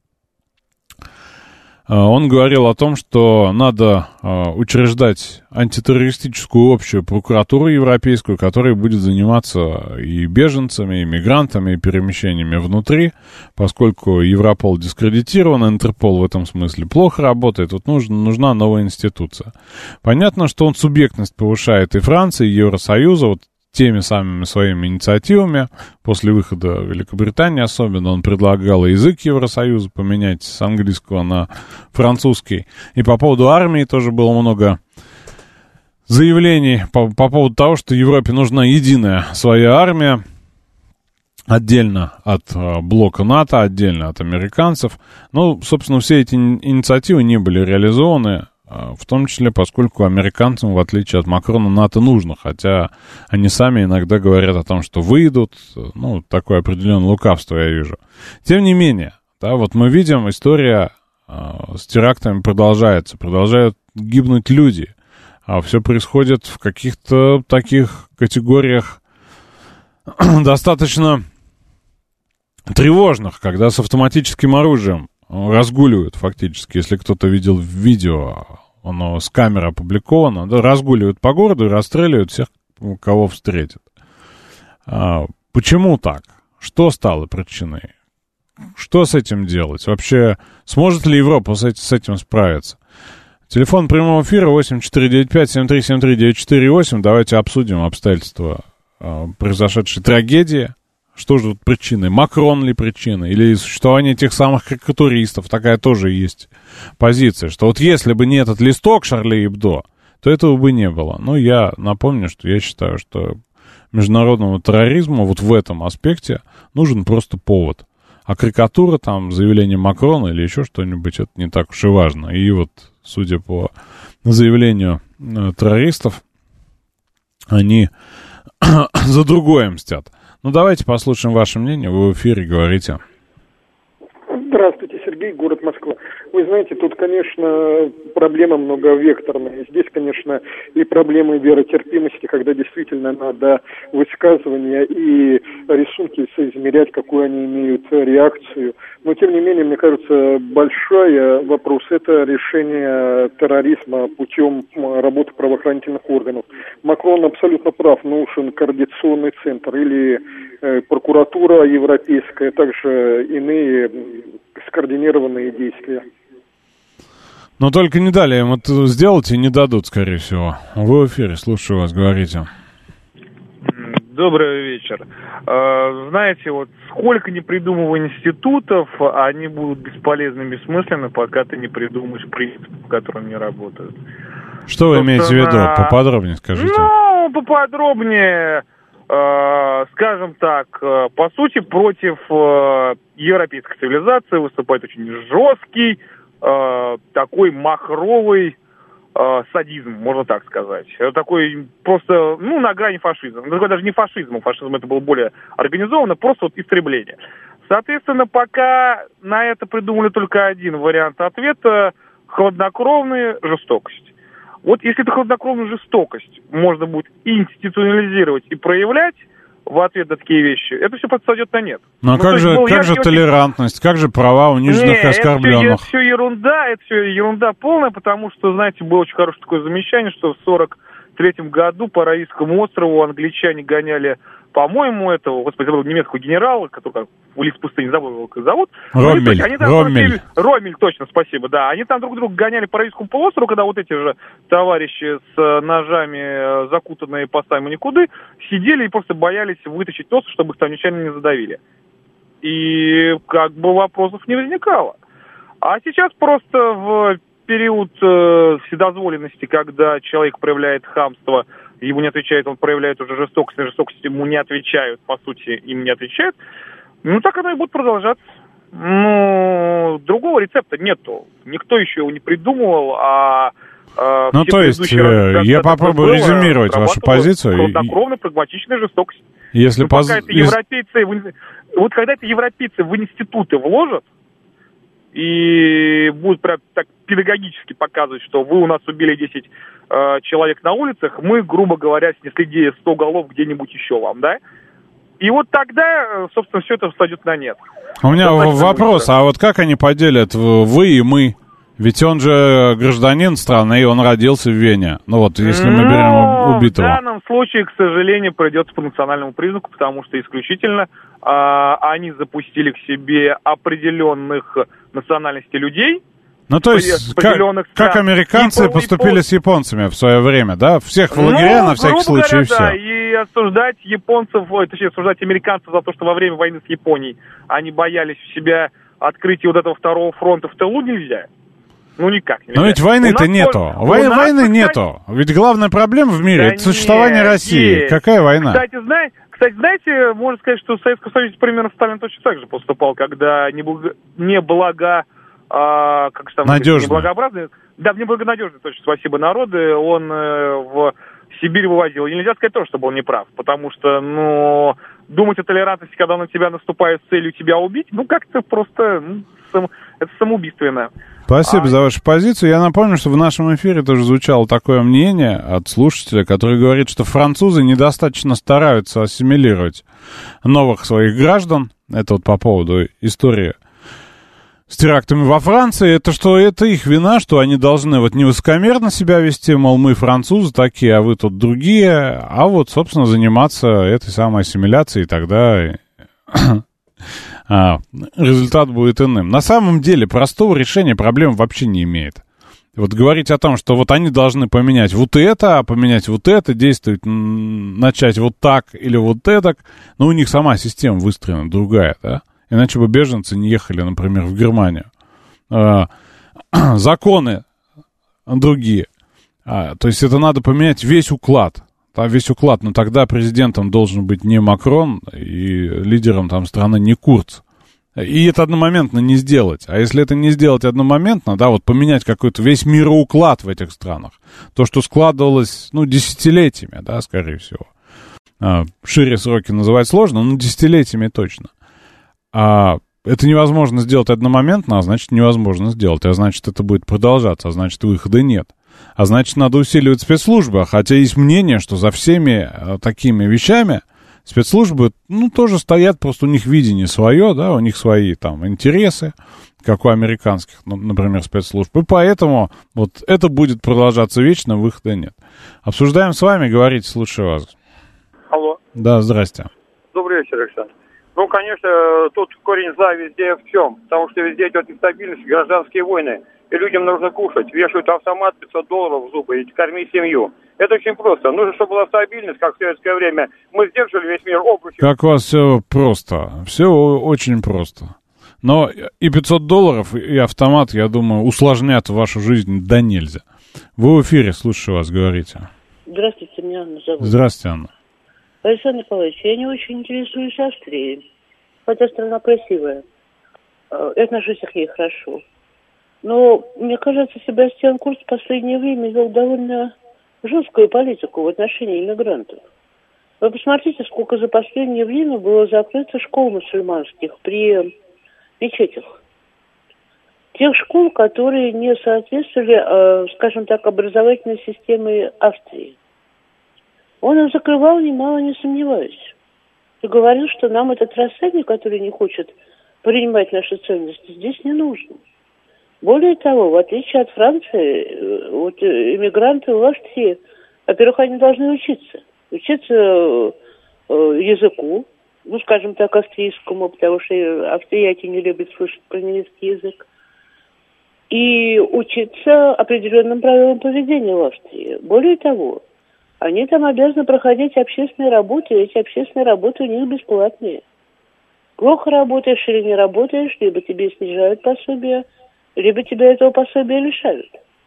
Он говорил о том, что надо учреждать антитеррористическую общую прокуратуру европейскую, которая будет заниматься и беженцами, и мигрантами, и перемещениями внутри, поскольку Европол дискредитирован, Интерпол в этом смысле плохо работает, вот нужна, нужна новая институция. Понятно, что он субъектность повышает и Франции, и Евросоюза, вот теми самыми своими инициативами. После выхода Великобритании особенно он предлагал язык Евросоюза поменять с английского на французский. И по поводу армии тоже было много заявлений по, по поводу того, что Европе нужна единая своя армия, отдельно от э, блока НАТО, отдельно от американцев. Ну, собственно, все эти инициативы не были реализованы, в том числе, поскольку американцам, в отличие от Макрона, НАТО нужно, хотя они сами иногда говорят о том, что выйдут, ну, такое определенное лукавство я вижу. Тем не менее, да, вот мы видим, история э, с терактами продолжается, продолжают гибнуть люди, а все происходит в каких-то таких категориях достаточно тревожных, когда с автоматическим оружием разгуливают фактически, если кто-то видел видео, оно с камеры опубликовано, да, разгуливают по городу и расстреливают всех, кого встретят. А, почему так? Что стало причиной? Что с этим делать? Вообще, сможет ли Европа с этим справиться? Телефон прямого эфира восемь четыре девять пять семь три семь три девять четыре восемь. Давайте обсудим обстоятельства а, произошедшей трагедии. Что же тут причиной? Макрон ли причина? Или существование тех самых карикатуристов? Такая тоже есть позиция, что вот если бы не этот листок Шарли Эбдо, то этого бы не было. Но я напомню, что я считаю, что международному терроризму вот в этом аспекте нужен просто повод. А карикатура, там, заявление Макрона или еще что-нибудь, это не так уж и важно. И вот, судя по заявлению террористов, они за другое мстят. Ну, давайте послушаем ваше мнение. Вы в эфире говорите. Здравствуйте, Сергей, город Москва. Вы знаете, тут, конечно, проблема многовекторная. Здесь, конечно, и проблемы веротерпимости, когда действительно надо высказывания и рисунки соизмерять, какую они имеют реакцию. Но, тем не менее, мне кажется, большой вопрос – это решение терроризма путем работы правоохранительных органов. Макрон абсолютно прав, нужен координационный центр или э, прокуратура европейская, также иные скоординированные действия. Но только не дали им это сделать и не дадут, скорее всего. Вы в эфире, слушаю вас, говорите. Добрый вечер. Знаете, вот сколько не придумывай институтов, они будут бесполезны, бессмысленны, пока ты не придумаешь принципы, по которым они работают. Что вы имеете в виду? Поподробнее скажите. Ну, поподробнее, скажем так, по сути, против европейской цивилизации выступает очень жесткий, такой махровый садизм, можно так сказать. Это такой просто, ну, на грани фашизма. Такой даже не фашизм, фашизм это было более организованно, просто вот истребление. Соответственно, пока на это придумали только один вариант ответа – хладнокровная жестокость. Вот если эту хладнокровную жестокость можно будет институционализировать и проявлять в ответ на такие вещи, это все просто сойдет на нет. Ну а ну, как же, был, как же толерантность, как же права униженных не, и оскорбленных? Это все, это все ерунда, это все ерунда полная, потому что, знаете, было очень хорошее такое замечание, что в сорок третьем году по Аравийскому острову англичане гоняли, по-моему, этого, господи, забыл, немецкого генерала, который в лес пустыни, забыл его как зовут. Роммель, они там Роммель. Просили, Роммель, точно, спасибо, да. Они там друг друга гоняли по Аравийскому полуострову, когда вот эти же товарищи с ножами, закутанные по самому никуды, сидели и просто боялись вытащить нос, чтобы их там нечаянно не задавили. И как бы вопросов не возникало. А сейчас просто в период э, вседозволенности, когда человек проявляет хамство, ему не отвечает, он проявляет уже жестокость, на жестокость ему не отвечают, по сути, им не отвечают, ну, так оно и будет продолжаться. Ну, другого рецепта нету. Никто еще его не придумывал, а... Э, ну, то есть, э, я попробую было, резюмировать вашу позицию. Хладнокровная, прагматичная жестокость. Если ну, поз... пока это европейцы... Вот когда это европейцы в институты вложат, и будут прям так педагогически показывать, что вы у нас убили десять э, человек на улицах, мы, грубо говоря, снесли сто голов где-нибудь еще вам, да? И вот тогда, собственно, все это сойдет на нет. У меня вопрос, а вот как они поделят вы и мы? Ведь он же гражданин страны, и он родился в Вене. Ну вот, если мы берем убитого. В данном случае, к сожалению, придется по национальному признаку, потому что исключительно а, они запустили к себе определенных национальностей людей. Ну, то есть, как, как американцы и, поступили и, с японцами в свое время, да? Всех в лагеря, ну, на всякий случай, говоря, и все. Да, и осуждать японцев, ой, точнее, осуждать американцев за то, что во время войны с Японией они боялись у себя открытия вот этого второго фронта в тылу, нельзя. Ну, никак нельзя. Но ведь войны-то нету. Вой, нас, войны кстати, нету. Ведь главная проблема в мире да — это существование нет, России. Есть. Какая война? Кстати, знаете, кстати, знаете, можно сказать, что в Советском Союзе примерно Сталин точно так же поступал, когда неблаго... неблаго а, как же там, неблагообразные, да, неблагонадежные, точно, спасибо, народы, он э, в Сибирь вывозил. И нельзя сказать тоже, что был неправ, потому что, ну, думать о толерантности, когда на тебя наступает с целью тебя убить, ну, как-то просто, ну, сам, это самоубийственно. Спасибо а... за вашу позицию. Я напомню, что в нашем эфире тоже звучало такое мнение от слушателя, который говорит, что французы недостаточно стараются ассимилировать новых своих граждан. Это вот по поводу истории с терактами во Франции. Это что, это их вина, что они должны вот невысокомерно себя вести, мол, мы французы такие, а вы тут другие, а вот, собственно, заниматься этой самой ассимиляцией, и тогда а, результат будет иным. На самом деле простого решения проблем вообще не имеет. Вот говорить о том, что вот они должны поменять вот это, а поменять вот это, действовать, начать вот так или вот это, но у них сама система выстроена другая, да? Иначе бы беженцы не ехали, например, в Германию. А, законы другие. А, то есть это надо поменять весь уклад. Там весь уклад. Но тогда президентом должен быть не Макрон и лидером там страны не Курц. И это одномоментно не сделать. А если это не сделать одномоментно, да, вот поменять какой-то весь мироуклад в этих странах, то, что складывалось, ну, десятилетиями, да, скорее всего. А, шире сроки называть сложно, но десятилетиями точно. А это невозможно сделать одномоментно, а значит, невозможно сделать. А значит, это будет продолжаться, а значит, выхода нет. А значит, надо усиливать спецслужбы. Хотя есть мнение, что за всеми такими вещами спецслужбы, ну, тоже стоят, просто у них видение свое, да, у них свои там интересы, как у американских, ну, например, спецслужб. И поэтому вот это будет продолжаться вечно, выхода нет. Обсуждаем с вами, говорите, слушаю вас. Алло. Да, здрасте. Добрый вечер, Александр. Ну, конечно, тут корень зла везде в чем? Потому что везде идет нестабильность, гражданские войны. И людям нужно кушать. Вешают автомат, пятьсот долларов в зубы и корми семью. Это очень просто. Нужно, чтобы была стабильность, как в советское время. Мы сдерживали весь мир обручем. Как у вас все просто. Все очень просто. Но и пятьсот долларов, и автомат, я думаю, усложнят вашу жизнь до нельзя. Вы в эфире, слушаю вас, говорите. Здравствуйте, меня Анна зовут. Здравствуйте, Анна. Александр Николаевич, я не очень интересуюсь Австрией, хотя страна красивая. Я отношусь к ней хорошо. Но, мне кажется, Себастьян Курц в последнее время вел довольно жесткую политику в отношении иммигрантов. Вы посмотрите, сколько за последнее время было закрыто школ мусульманских при мечетях. Тех школ, которые не соответствовали, э, скажем так, образовательной системе Австрии. Он их закрывал, немало не сомневаюсь. И говорил, что нам этот рассадник, который не хочет принимать наши ценности, здесь не нужен. Более того, в отличие от Франции, вот иммигранты в Австрии, во-первых, они должны учиться. Учиться э, языку, ну, скажем так, австрийскому, потому что австрияки не любят слышать про немецкий язык. И учиться определенным правилам поведения в Австрии. Более того, они там обязаны проходить общественные работы, и эти общественные работы у них бесплатные. Плохо работаешь или не работаешь, либо тебе снижают пособие, либо тебя этого пособия лишают.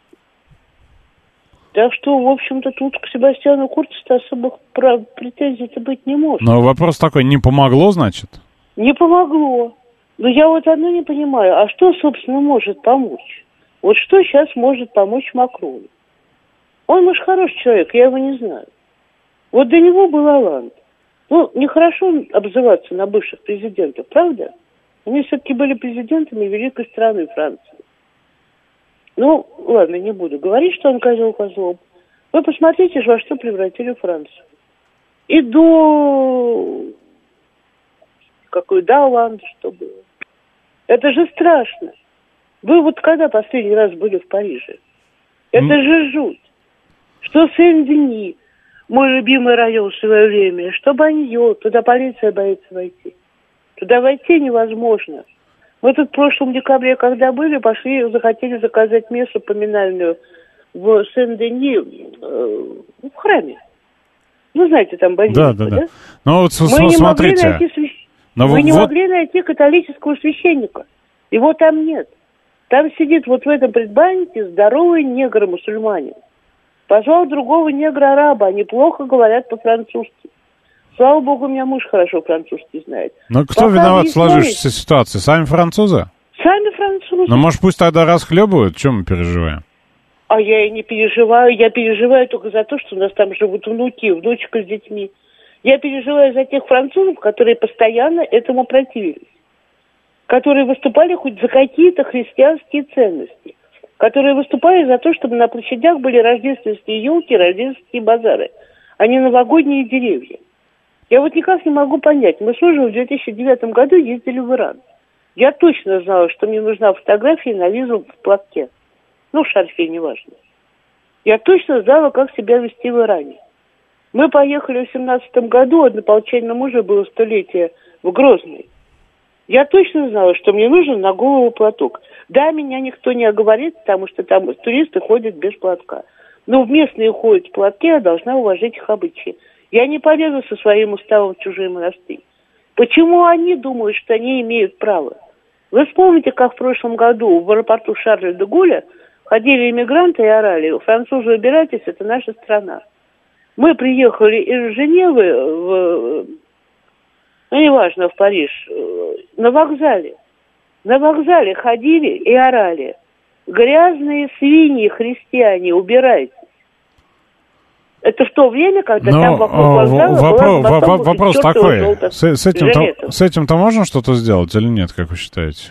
Так что, в общем-то, тут к Себастьяну Курцу особых претензий-то быть не может. Но вопрос такой, не помогло, значит? Не помогло. Но я вот одно не понимаю, а что, собственно, может помочь? Вот что сейчас может помочь Макрону? Он, может, хороший человек, я его не знаю. Вот до него был Оланд. Ну, нехорошо обзываться на бывших президентов, правда? Они все-таки были президентами великой страны Франции. Ну, ладно, не буду говорить, что он козел козлом. Вы посмотрите же, во что превратили Францию. И до... Какой до Оланда, что было. Это же страшно. Вы вот когда последний раз были в Париже? Это mm. же жуть. Что Сен-Дени, мой любимый район в свое время, что Баньё, туда полиция боится войти. Туда войти невозможно. Мы тут в прошлом декабре, когда были, пошли, захотели заказать мессу поминальную в Сен-Дени, э, в храме. Ну, знаете, там базилика, да? Да, да. Ну, вот Мы не смотрите. могли найти, свящ... Но Мы вот... не могли найти католического священника. Его там нет. Там сидит вот в этом предбаннике здоровый негр-мусульманин. Позвал другого негра-араба, они плохо говорят по-французски. Слава богу, у меня муж хорошо французский знает. Но кто Пока виноват в сложившейся ситуации? Сами французы? Сами французы. Ну, может, пусть тогда расхлебывают? Чем мы переживаем? А я и не переживаю. Я переживаю только за то, что у нас там живут внуки, внучка с детьми. Я переживаю за тех французов, которые постоянно этому противились. Которые выступали хоть за какие-то христианские ценности. Которые выступали за то, чтобы на площадях были рождественские елки, рождественские базары, а не новогодние деревья. Я вот никак не могу понять. Мы с мужем в две тысячи девятом году ездили в Иран. Я точно знала, что мне нужна фотография на визу в платке. Ну, в шарфе, неважно. Я точно знала, как себя вести в Иране. Мы поехали в семнадцатом году, однополчанину мужа было столетие в Грозный. Я точно знала, что мне нужен на голову платок. Да, меня никто не оговорит, потому что там туристы ходят без платка. Но местные ходят в платке, я должна уважать их обычаи. Я не полезу со своим уставом в чужие монастыри. Почему они думают, что они имеют право? Вы вспомните, как в прошлом году в аэропорту Шарля де Голля ходили иммигранты и орали: французы, убирайтесь, это наша страна. Мы приехали из Женевы, в, ну, неважно, в Париж, на вокзале. На вокзале ходили и орали: грязные свиньи, христиане, убирайтесь. Это в то время, когда Но, там вокруг вокзала вопро- была воп- Вопрос такой, с, с, этим-то, с этим-то можно что-то сделать или нет, как вы считаете?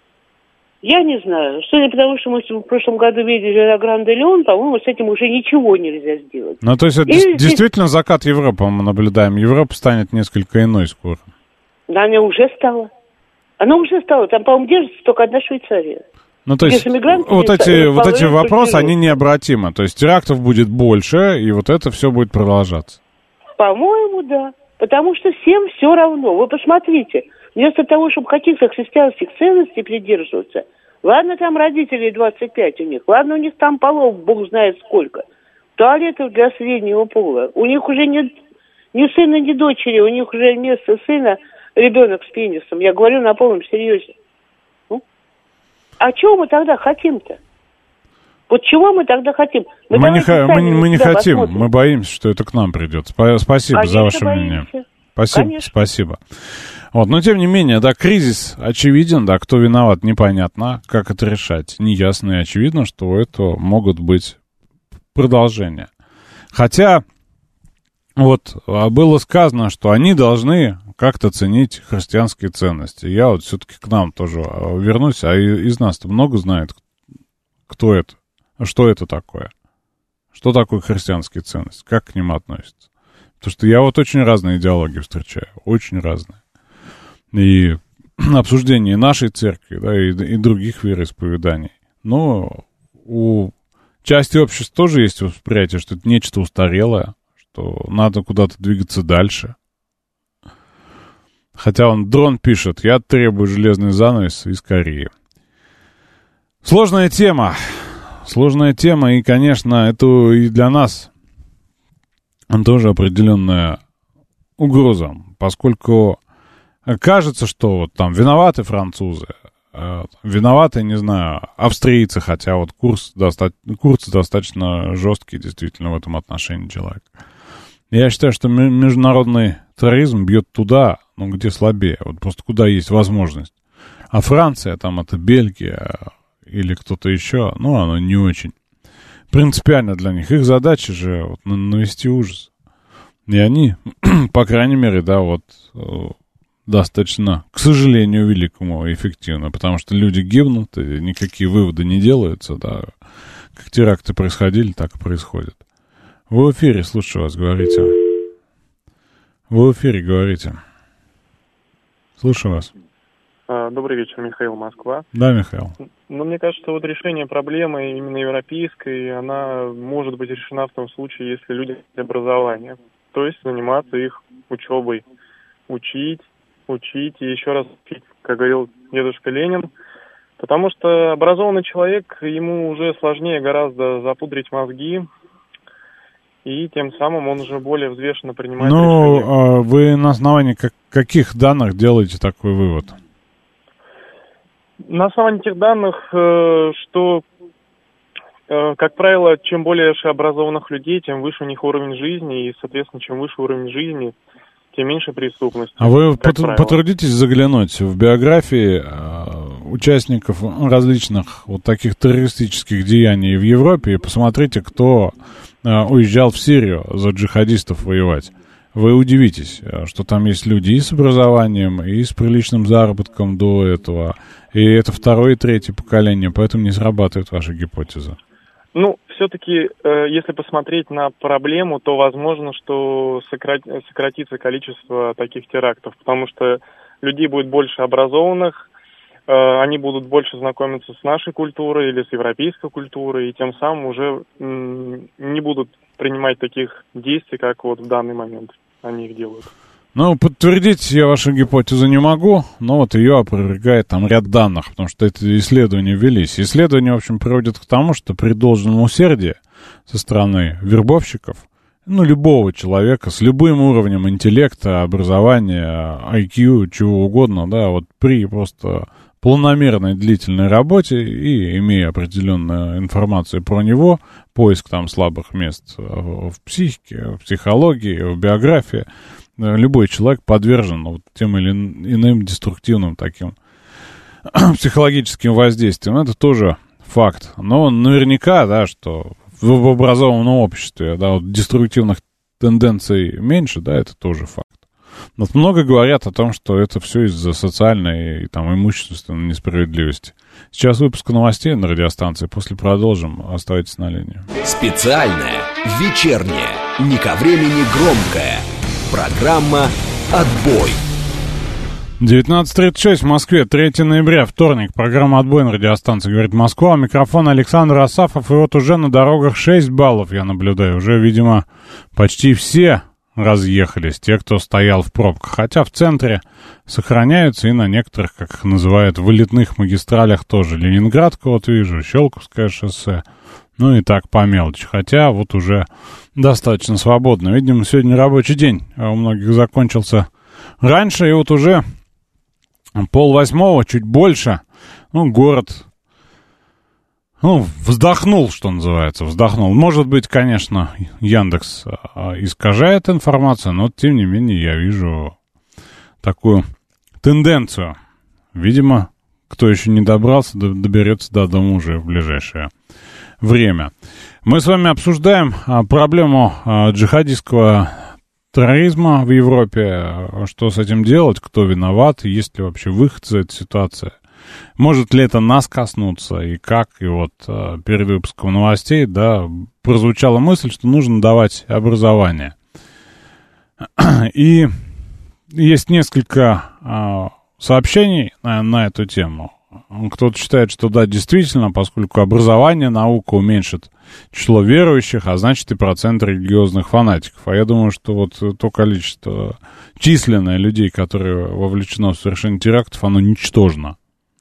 Я не знаю. Судя по тому, что мы в прошлом году видели на Гран-де-Леон, по-моему, с этим уже ничего нельзя сделать. Ну, то есть это Или действительно здесь... закат Европы мы наблюдаем. Европа станет несколько иной скоро. Да, она уже стала. Она уже стала. Там, по-моему, держится только одна Швейцария. Ну, то есть вот эти, вот эти вопросы, они необратимы. То есть терактов будет больше, и вот это все будет продолжаться. По-моему, да. Потому что всем все равно. Вы посмотрите. Вместо того, чтобы каких-то христианских ценностей придерживаться, ладно, там родителей двадцать пять у них, ладно, у них там полов, бог знает сколько, туалетов для среднего пола. У них уже нет ни сына, ни дочери, у них уже вместо сына ребенок с пенисом. Я говорю на полном серьезе. Ну? А чего мы тогда хотим-то? Вот чего мы тогда хотим? Мы, мы не, х- мы, мы не хотим, посмотрим. Мы боимся, что это к нам придет. Спасибо Конечно, за ваше боимся. мнение. Спасибо, Конечно. спасибо. Вот, но тем не менее, да, кризис очевиден, да, кто виноват, непонятно, как это решать. Неясно и очевидно, что у этого могут быть продолжения. Хотя, вот было сказано, что они должны как-то ценить христианские ценности. Я вот все-таки к нам тоже вернусь, а из нас-то много знает, кто это, что это такое, что такое христианские ценности, как к ним относятся. Потому что я вот очень разные идеологии встречаю, очень разные. И обсуждение нашей церкви, да, и, и других вероисповеданий. Но у части общества тоже есть восприятие, что это нечто устарелое, что надо куда-то двигаться дальше. Хотя он, дрон пишет, я требую железный занавес из Кореи. Сложная тема. Сложная тема, и, конечно, это и для нас тоже определенная угроза, поскольку кажется, что вот там виноваты французы, виноваты, не знаю, австрийцы, хотя вот курс, доста... курс достаточно жесткий действительно в этом отношении человек. Я считаю, что международный терроризм бьет туда, ну, где слабее, вот просто куда есть возможность. А Франция, там это Бельгия или кто-то еще, ну, оно не очень принципиально для них. Их задача же вот, навести ужас. И они, по крайней мере, да, вот достаточно, к сожалению, великому эффективно, потому что люди гибнут, и никакие выводы не делаются, да. Как теракты происходили, так и происходят. Вы в эфире, слушаю вас, говорите. Вы в эфире, говорите. Слушаю вас. Добрый вечер, Михаил, Москва. Да, Михаил. Ну, мне кажется, что вот решение проблемы именно европейской, она может быть решена в том случае, если люди хотят образование. То есть заниматься их учебой. Учить, учить и еще раз учить, как говорил дедушка Ленин. Потому что образованный человек, ему уже сложнее гораздо запудрить мозги, и тем самым он уже более взвешенно принимает ну, решения. Ну, вы на основании как, каких данных делаете такой вывод? На основании тех данных, что, как правило, чем больше образованных людей, тем выше у них уровень жизни, и, соответственно, чем выше уровень жизни, тем меньше преступности. А вы пот- потрудитесь заглянуть в биографии э, участников различных вот таких террористических деяний в Европе и посмотрите, кто э, уезжал в Сирию за джихадистов воевать. Вы удивитесь, что там есть люди и с образованием, и с приличным заработком до этого, и это второе и третье поколение, поэтому не срабатывает ваша гипотеза. Ну, все-таки, э, если посмотреть на проблему, то возможно, что сократ... сократится количество таких терактов, потому что людей будет больше образованных, э, они будут больше знакомиться с нашей культурой или с европейской культурой, и тем самым уже м- не будут принимать таких действий, как вот в данный момент они их делают. Ну, подтвердить я вашу гипотезу не могу, но вот ее опровергает там ряд данных, потому что это исследования велись. Исследования, в общем, приводят к тому, что при должном усердии со стороны вербовщиков, ну, любого человека с любым уровнем интеллекта, образования, ай кью, чего угодно, да, вот при просто планомерной длительной работе и имея определенную информацию про него, поиск там слабых мест в психике, в психологии, в биографии, любой человек подвержен вот тем или иным деструктивным таким психологическим воздействием. Это тоже факт. Но наверняка, да, что в образованном обществе, да, вот деструктивных тенденций меньше, да, это тоже факт. Вот много говорят о том, что это все из-за социальной и там имущественной несправедливости. Сейчас выпуск новостей на радиостанции, после продолжим. Оставайтесь на линии. Специальная, вечерняя, не ко времени громкая. Программа «Отбой». девятнадцать тридцать шесть в Москве, третьего ноября, вторник. Программа «Отбой» на радиостанции «Говорит Москва». Микрофон Александр Асафов. И вот уже на дорогах шесть баллов я наблюдаю. Уже, видимо, почти все разъехались, те, кто стоял в пробках. Хотя в центре сохраняются и на некоторых, как их называют, вылетных магистралях тоже. Ленинградка, вот вижу, Щелковское шоссе. Ну и так по мелочи. Хотя вот уже достаточно свободно. Видимо, сегодня рабочий день у многих закончился раньше. И вот уже полвосьмого, чуть больше, ну, город, ну, вздохнул, что называется, вздохнул. Может быть, конечно, Яндекс искажает информацию, но, тем не менее, я вижу такую тенденцию. Видимо, кто еще не добрался, доберется до дома уже в ближайшее время. Мы с вами обсуждаем а, проблему а, джихадистского терроризма в Европе, что с этим делать, кто виноват, есть ли вообще выход из этой ситуации. Может ли это нас коснуться и как? И вот перед выпуском новостей, да, прозвучала мысль, что нужно давать образование. И есть несколько а, сообщений на, на эту тему. Кто-то считает, что да, действительно, поскольку образование, наука уменьшит число верующих, а значит и процент религиозных фанатиков. А я думаю, что вот то количество численное людей, которые вовлечено в совершение терактов, оно ничтожно.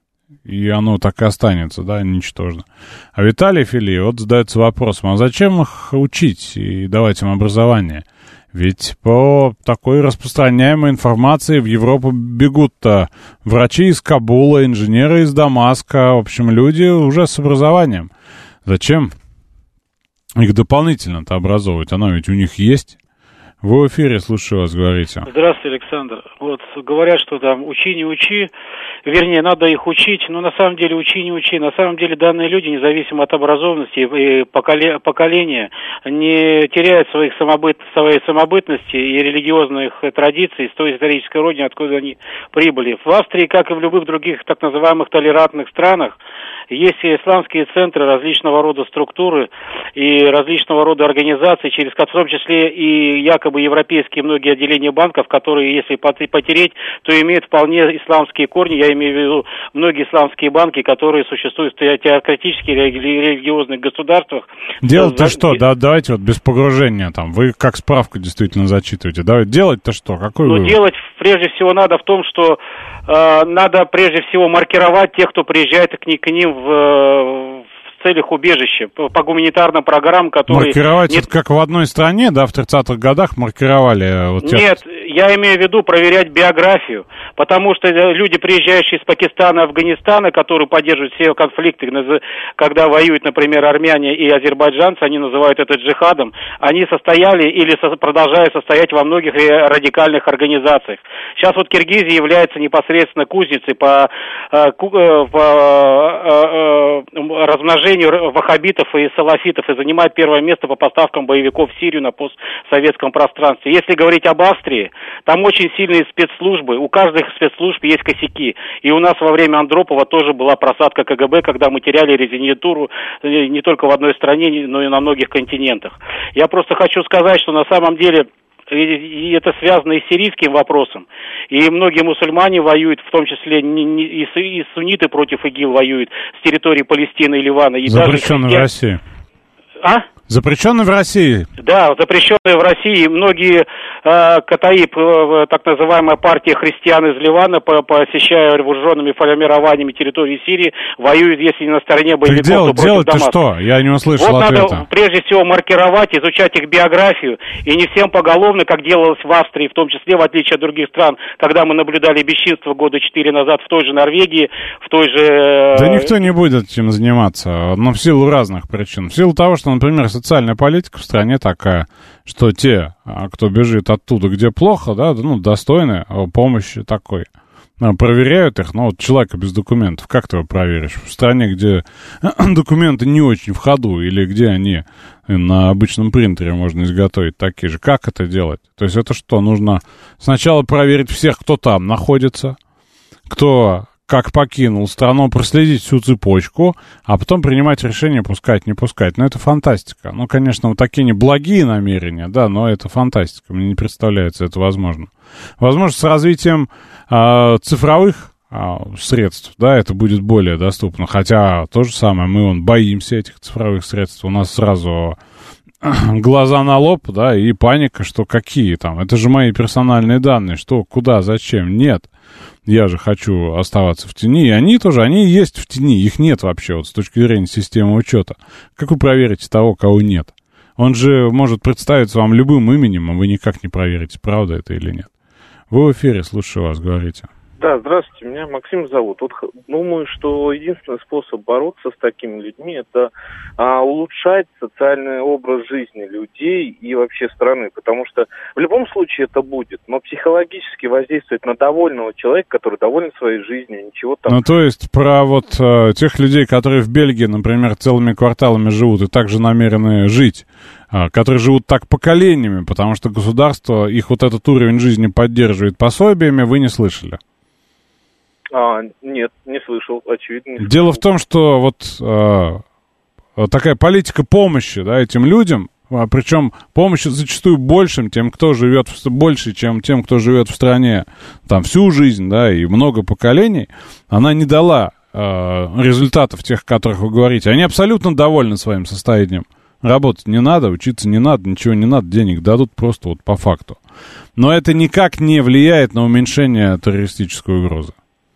И оно так и останется, да, ничтожно. А Виталий Фили вот задается вопросом, а зачем их учить и давать им образование? Ведь по такой распространяемой информации в Европу бегут-то врачи из Кабула, инженеры из Дамаска, в общем, люди уже с образованием. Зачем их дополнительно-то образовывать? Оно ведь у них есть. Вы в эфире, слушаю вас, говорите. Здравствуйте, Александр. Вот говорят, что там учи, не учи, вернее, надо их учить, но на самом деле учи, не учи. На самом деле данные люди, независимо от образованности и поколения, не теряют своих самобыт, своей самобытности и религиозных традиций с той исторической родины, откуда они прибыли. В Австрии, как и в любых других так называемых толерантных странах, есть исламские центры, различного рода структуры и различного рода организации, через в том числе и якобы европейские многие отделения банков, которые, если потереть, то имеют вполне исламские корни. Я имею в виду многие исламские банки, которые существуют в теократических религиозных государствах. Делать-то за... что? Да, давайте вот без погружения там. Вы как справку действительно зачитываете. Давайте делать-то что? Какой ну, вывод? Делать прежде всего надо в том, что э, надо прежде всего маркировать тех, кто приезжает к, к ним в, в целях убежища, по, по гуманитарным программам, которые... Маркировать нет... это как в одной стране, да, в тридцатых годах маркировали? Вот тех... Нет, я имею в виду проверять биографию, потому что люди, приезжающие из Пакистана, Афганистана, которые поддерживают все конфликты, когда воюют, например, армяне и азербайджанцы, они называют это джихадом, они состояли или со, продолжают состоять во многих радикальных организациях. Сейчас вот Киргизия является непосредственно кузницей по, по размножению ваххабитов и салафитов и занимает первое место по поставкам боевиков в Сирию на постсоветском пространстве. Если говорить об Австрии, там очень сильные спецслужбы, у каждой спецслужб есть косяки. И у нас во время Андропова тоже была просадка ка гэ бэ, когда мы теряли резидентуру не только в одной стране, но и на многих континентах. Я просто хочу сказать, что на самом деле... И это связано и с сирийским вопросом. И многие мусульмане воюют, в том числе и сунниты против ИГИЛ воюют с территории Палестины и Ливана. И запрещенный даже... в России. А? Запрещенный в России. Да, запрещенный в России. Многие э, Катаиб, э, так называемая партия христиан из Ливана, по, посещая вооруженными формированиями территории Сирии, воюют, если не на стороне боевиков, дел, то против Дамаска. Дамаска. Что? Я не услышал вот ответа. Надо прежде всего маркировать, изучать их биографию, и не всем поголовно, как делалось в Австрии, в том числе, в отличие от других стран, когда мы наблюдали бесчинство года четыре назад в той же Норвегии, в той же... Э... Да никто не будет этим заниматься, но в силу разных причин. В силу того, что, например, социальная политика в стране такая, что те, кто бежит оттуда, где плохо, да, ну, достойны помощи такой. Проверяют их, ну, вот человека без документов, как ты его проверишь? В стране, где документы не очень в ходу, или где они на обычном принтере можно изготовить такие же, как это делать? То есть это что, нужно сначала проверить всех, кто там находится, кто... как покинул страну, проследить всю цепочку, а потом принимать решение, пускать, не пускать. Но это фантастика. Ну, конечно, вот такие неблагие намерения, да, но это фантастика. Мне не представляется это возможно. Возможно, с развитием э, цифровых э, средств, да, это будет более доступно. Хотя то же самое, мы вон, боимся этих цифровых средств. У нас сразу глаза на лоб, да, и паника, что какие там. Это же мои персональные данные. Что, куда, зачем? Нет. Я же хочу оставаться в тени, и они тоже, они есть в тени, их нет вообще, вот с точки зрения системы учета. Как вы проверите того, кого нет? Он же может представиться вам любым именем, а вы никак не проверите, правда это или нет. Вы в эфире, слушаю вас, говорите. Да, здравствуйте, меня Максим зовут. Вот думаю, что единственный способ бороться с такими людьми – это а, улучшать социальный образ жизни людей и вообще страны, потому что в любом случае это будет, но психологически воздействует на довольного человека, который доволен своей жизнью, ничего там... Ну, то есть про вот э, тех людей, которые в Бельгии, например, целыми кварталами живут и также намерены жить, э, которые живут так поколениями, потому что государство их вот этот уровень жизни поддерживает пособиями, вы не слышали? А, нет, не слышал, очевидно. Не слышал. Дело в том, что вот э, такая политика помощи, да, этим людям, а, причем помощи зачастую большим тем, кто живет в, больше, чем тем, кто живет в стране там всю жизнь, да, и много поколений, она не дала э, результатов тех, о которых вы говорите. Они абсолютно довольны своим состоянием. Работать не надо, учиться не надо, ничего не надо, денег дадут просто вот по факту. Но это никак не влияет на уменьшение террористической угрозы.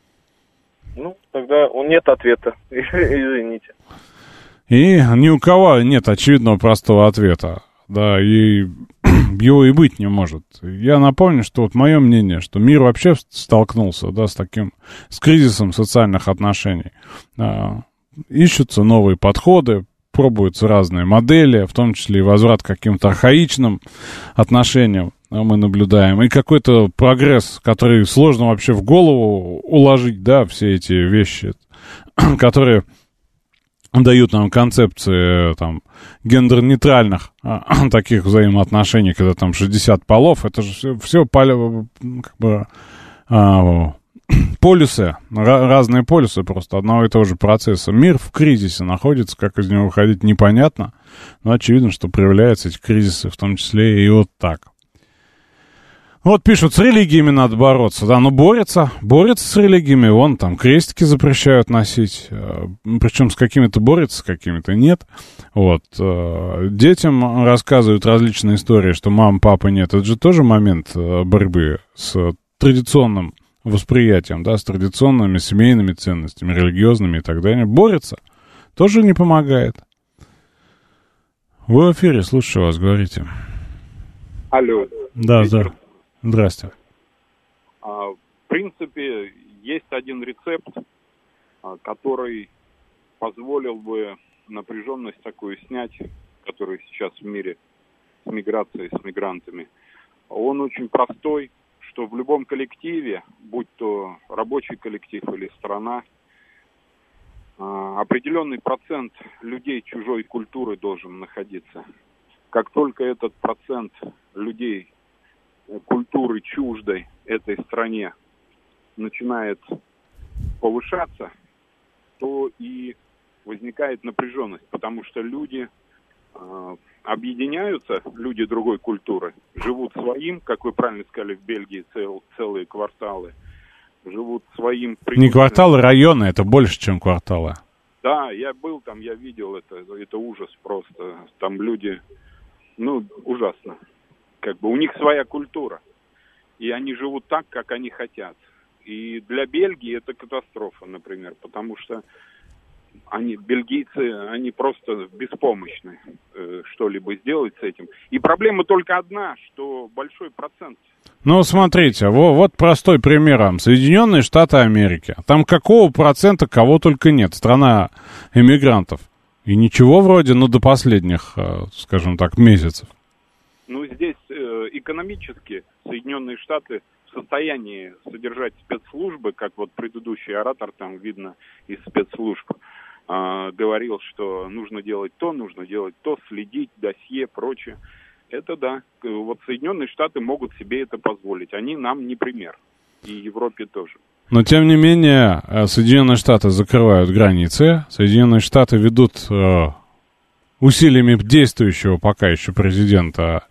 Ну, тогда нет ответа, извините. И ни у кого нет очевидного простого ответа, да, и его и быть не может. Я напомню, что вот мое мнение, что мир вообще столкнулся, да, с таким, с кризисом социальных отношений. А, ищутся новые подходы, пробуются разные модели, в том числе и возврат к каким-то архаичным отношениям мы наблюдаем, и какой-то прогресс, который сложно вообще в голову уложить, да, все эти вещи, которые дают нам концепции там гендерно-нейтральных а, таких взаимоотношений, когда там шестьдесят полов, это же все, все как бы а, полюсы, разные полюсы просто одного и того же процесса. Мир в кризисе находится, как из него выходить непонятно, но очевидно, что проявляются эти кризисы, в том числе и вот так. Вот пишут, с религиями надо бороться, да, ну борются, борются с религиями, вон там крестики запрещают носить, причем с какими-то борются, с какими-то нет, вот, детям рассказывают различные истории, что мам, папы нет, это же тоже момент борьбы с традиционным восприятием, да, с традиционными семейными ценностями, религиозными и так далее, борются, тоже не помогает. Вы в эфире, слушаю вас, говорите. Алло. Да, да. Здрасте. В принципе, есть один рецепт, который позволил бы напряженность такую снять, которая сейчас в мире с миграцией, с мигрантами. Он очень простой, что в любом коллективе, будь то рабочий коллектив или страна, определенный процент людей чужой культуры должен находиться. Как только этот процент людей культуры чуждой этой стране начинает повышаться, то и возникает напряженность, потому что люди э, объединяются, люди другой культуры, живут своим, как вы правильно сказали, в Бельгии цел, целые кварталы, живут своим... Не кварталы, районы, это больше, чем кварталы. Да, я был там, я видел это, это ужас просто, там люди, ну, ужасно. Как бы у них своя культура, и они живут так, как они хотят. И для Бельгии это катастрофа, например, потому что они, бельгийцы, они просто беспомощны э, что-либо сделать с этим. И проблема только одна, что большой процент. Ну, смотрите, вот, вот простой пример. Соединенные Штаты Америки. Там какого процента кого только нет. Страна эмигрантов. И ничего вроде, ну, до последних, скажем так, месяцев. Ну, здесь э, экономически Соединенные Штаты в состоянии содержать спецслужбы, как вот предыдущий оратор, там видно из спецслужб, э, говорил, что нужно делать то, нужно делать то, следить, досье, прочее. Это да. Вот Соединенные Штаты могут себе это позволить. Они нам не пример. И Европе тоже. Но, тем не менее, Соединенные Штаты закрывают границы. Соединенные Штаты ведут э, усилиями действующего пока еще президента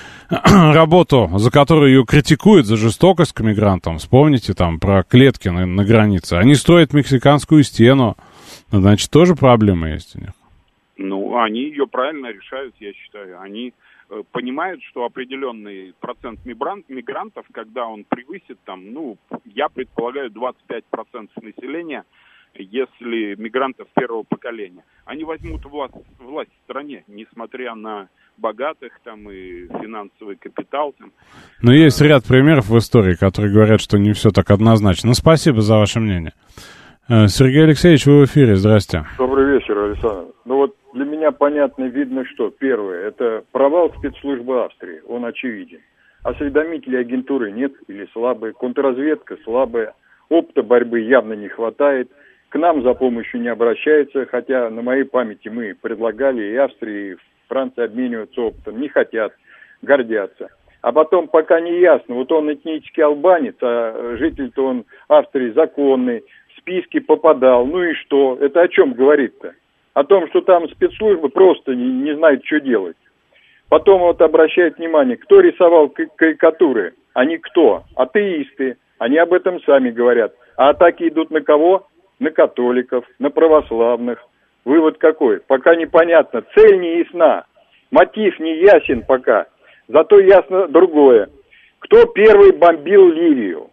работу, за которую ее критикуют, за жестокость к мигрантам. Вспомните там про клетки на, на границе. Они строят мексиканскую стену. Значит, тоже проблемы есть у них. Ну, они ее правильно решают, я считаю. Они э, понимают, что определенный процент мигрант, мигрантов, когда он превысит там, ну, я предполагаю, двадцать пять процентов населения, если мигрантов первого поколения. Они возьмут власть, власть в стране, несмотря на богатых там и финансовый капитал. Там. Но есть ряд примеров в истории, которые говорят, что не все так однозначно. Ну, спасибо за ваше мнение. Сергей Алексеевич, вы в эфире, здрасте. Добрый вечер, Александр. Ну вот для меня понятно, видно, что первое, это провал спецслужбы Австрии, он очевиден. Осведомителей агентуры нет или слабые, контрразведка слабая, опыта борьбы явно не хватает, к нам за помощью не обращается, хотя на моей памяти мы предлагали и Австрии, и Франции обмениваться опытом, не хотят, гордятся. А потом пока не ясно, вот он этнический албанец, а житель-то он Австрии законный, в списки попадал, ну и что? Это о чем говорит-то? О том, что там спецслужбы просто не, не знают, что делать. Потом вот обращает внимание, кто рисовал карикатуры, они кто? Атеисты, они об этом сами говорят. А атаки идут на кого? На католиков, на православных. Вывод какой? Пока непонятно, цель не ясна, мотив не ясен пока. Зато ясно другое. Кто первый бомбил Ливию?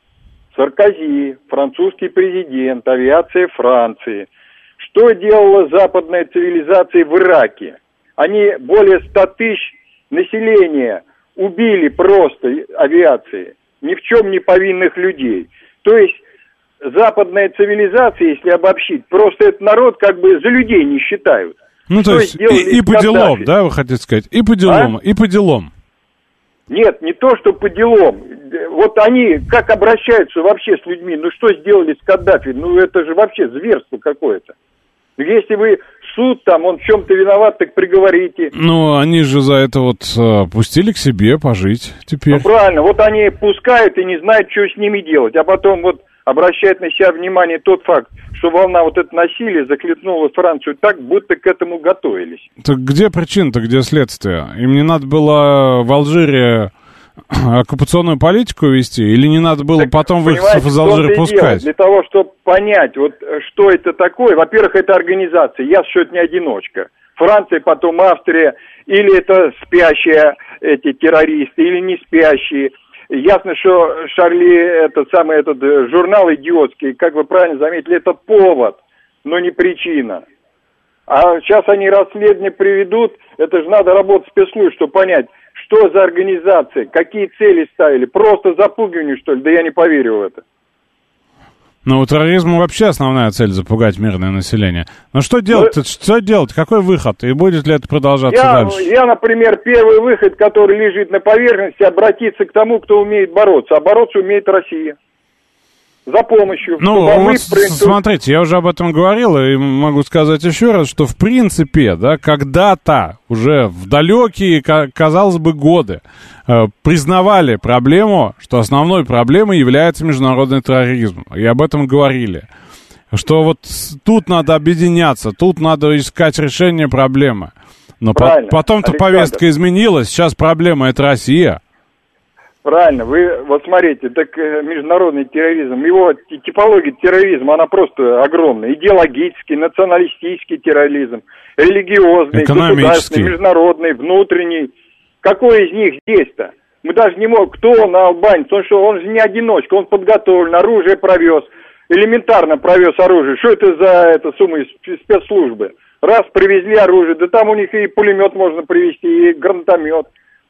Саркози, французский президент, авиация Франции. Что делала западная цивилизация в Ираке? Они более ста тысяч населения убили просто авиацией, ни в чем не повинных людей. То есть западная цивилизация, если обобщить, просто этот народ как бы за людей не считают. Ну, Что то есть и, и по делам, да, вы хотите сказать? И по делам, а? и по делам. Нет, не то, что по делам. Вот они как обращаются вообще с людьми? Ну, что сделали с Каддафи? Ну, это же вообще зверство какое-то. Если вы суд там, он в чем-то виноват, так приговорите. Ну, они же за это вот э, пустили к себе пожить теперь. Ну, правильно, вот они пускают и не знают, что с ними делать. А потом вот обращает на себя внимание тот факт, что волна вот это насилия захлестнула Францию так, будто к этому готовились. Так где причина-то, где следствие? Им не надо было в Алжире оккупационную политику вести, или не надо было так, потом выходцев из Алжира пускать? Для того, чтобы понять, вот что это такое, во-первых, это организация, ясно, что это не одиночка. Франция, потом Австрия, или это спящие эти террористы, или не спящие. Ясно, что Шарли, этот самый этот журнал идиотский, как вы правильно заметили, это повод, но не причина. А сейчас они расследование приведут, это же надо работать спецслужб, чтобы понять, что за организация, какие цели ставили, просто запугивание, что ли, да я не поверю в это. Ну, у терроризма вообще основная цель — запугать мирное население. Но что делать? Ну, что делать? Какой выход? И будет ли это продолжаться я, дальше? Я, например, первый выход, который лежит на поверхности, обратиться к тому, кто умеет бороться. А бороться умеет Россия. За помощью. Ну, вот смотрите, я уже об этом говорил, и могу сказать еще раз, что в принципе, да, когда-то, уже в далекие, казалось бы, годы, э, признавали проблему, что основной проблемой является международный терроризм. И об этом говорили. Что вот тут надо объединяться, тут надо искать решение проблемы. Но по- потом-то Александр. Повестка изменилась, сейчас проблема — это Россия. Правильно, вы вот смотрите, так международный терроризм, его типология терроризма, она просто огромная. Идеологический, националистический терроризм, религиозный, государственный, международный, внутренний. Какой из них здесь-то? Мы даже не можем, кто он, албанец, он что, он же не одиночка, он подготовлен, оружие провез, элементарно провез оружие. Что это за это, сумма из спецслужбы? Раз привезли оружие, да там у них и пулемет можно привезти, и гранатомет.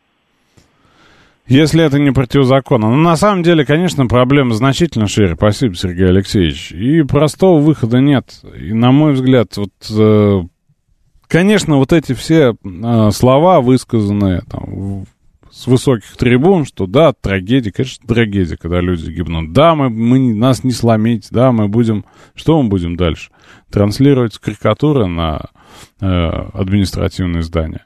Если это не противозаконно. Но на самом деле, конечно, проблема значительно шире. Спасибо, Сергей Алексеевич. И простого выхода нет. И, на мой взгляд, вот, э, конечно, вот эти все э, слова, высказанные там, с высоких трибун, что да, трагедия, конечно, трагедия, когда люди гибнут. Да, мы, мы, нас не сломить, да, мы будем... Что мы будем дальше? Транслировать карикатуры на э, административные здания.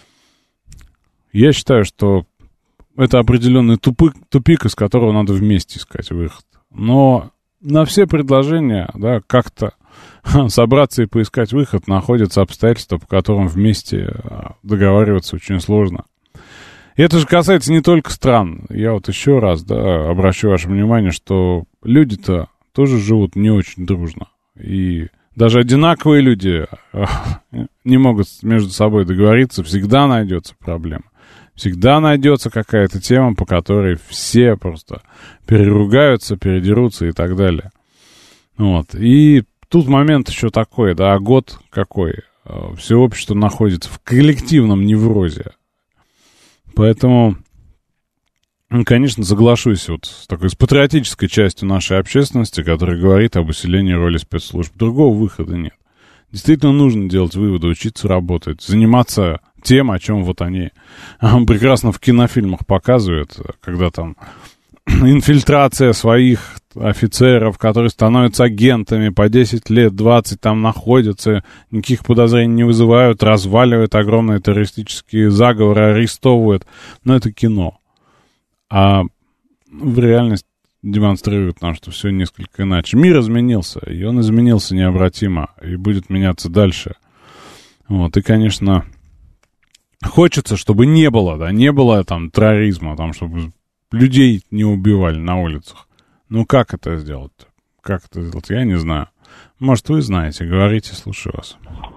Я считаю, что это определенный тупик, тупик, из которого надо вместе искать выход. Но на все предложения, да, как-то собраться и поискать выход, находятся обстоятельства, по которым вместе договариваться очень сложно. И это же касается не только стран. Я вот еще раз, да, обращу ваше внимание, что люди-то тоже живут не очень дружно. И даже одинаковые люди не могут между собой договориться, всегда найдется проблема. Всегда найдется какая-то тема, по которой все просто переругаются, передерутся и так далее. Вот. И тут момент еще такой, да, год какой. Все общество находится в коллективном неврозе. Поэтому, конечно, соглашусь вот с такой с патриотической частью нашей общественности, которая говорит об усилении роли спецслужб. Другого выхода нет. Действительно нужно делать выводы, учиться работать, заниматься тем, о чем вот они прекрасно в кинофильмах показывают, когда там инфильтрация своих офицеров, которые становятся агентами, по десять лет, двадцать там находятся, никаких подозрений не вызывают, разваливают огромные террористические заговоры, арестовывают. Но это кино. А в реальности демонстрирует нам, что все несколько иначе. Мир изменился, и он изменился необратимо, и будет меняться дальше. Вот, и, конечно, хочется, чтобы не было, да, не было там терроризма, там, чтобы людей не убивали на улицах. Ну, как это сделать? Как это сделать? Я не знаю. Может, вы знаете. Говорите, слушаю вас.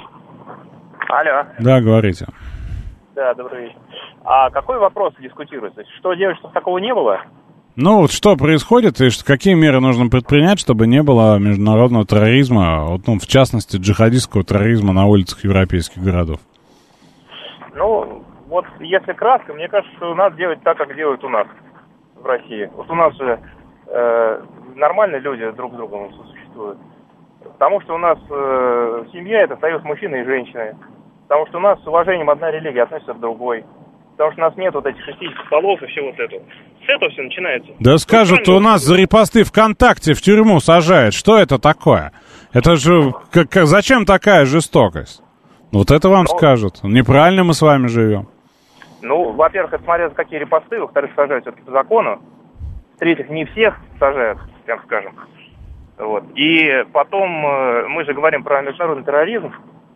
Алло. Да, говорите. Да, добрый вечер. А какой вопрос дискутируется? Что делать, чтобы такого не было? Ну, вот что происходит, и что, какие меры нужно предпринять, чтобы не было международного терроризма, вот, ну, в частности, джихадистского терроризма на улицах европейских городов? Ну, вот если кратко, мне кажется, что надо делать так, как делают у нас в России. Вот у нас же э, нормальные люди друг с другом существуют. Потому что у нас э, семья — это союз мужчины и женщины. Потому что у нас с уважением одна религия относится к другой. Потому что у нас нет вот этих шестидесяти столов и всего вот этого. С этого все начинается. Да скажут, у нас за репосты ВКонтакте в тюрьму сажают. Что это такое? Это же... Как, как, зачем такая жестокость? Вот это вам ну, скажут. Неправильно мы с вами живем. Ну, во-первых, это смотря за какие репосты. Во-вторых, сажают все-таки по закону. В-третьих, не всех сажают, прям скажем. Вот. И потом мы же говорим про международный терроризм.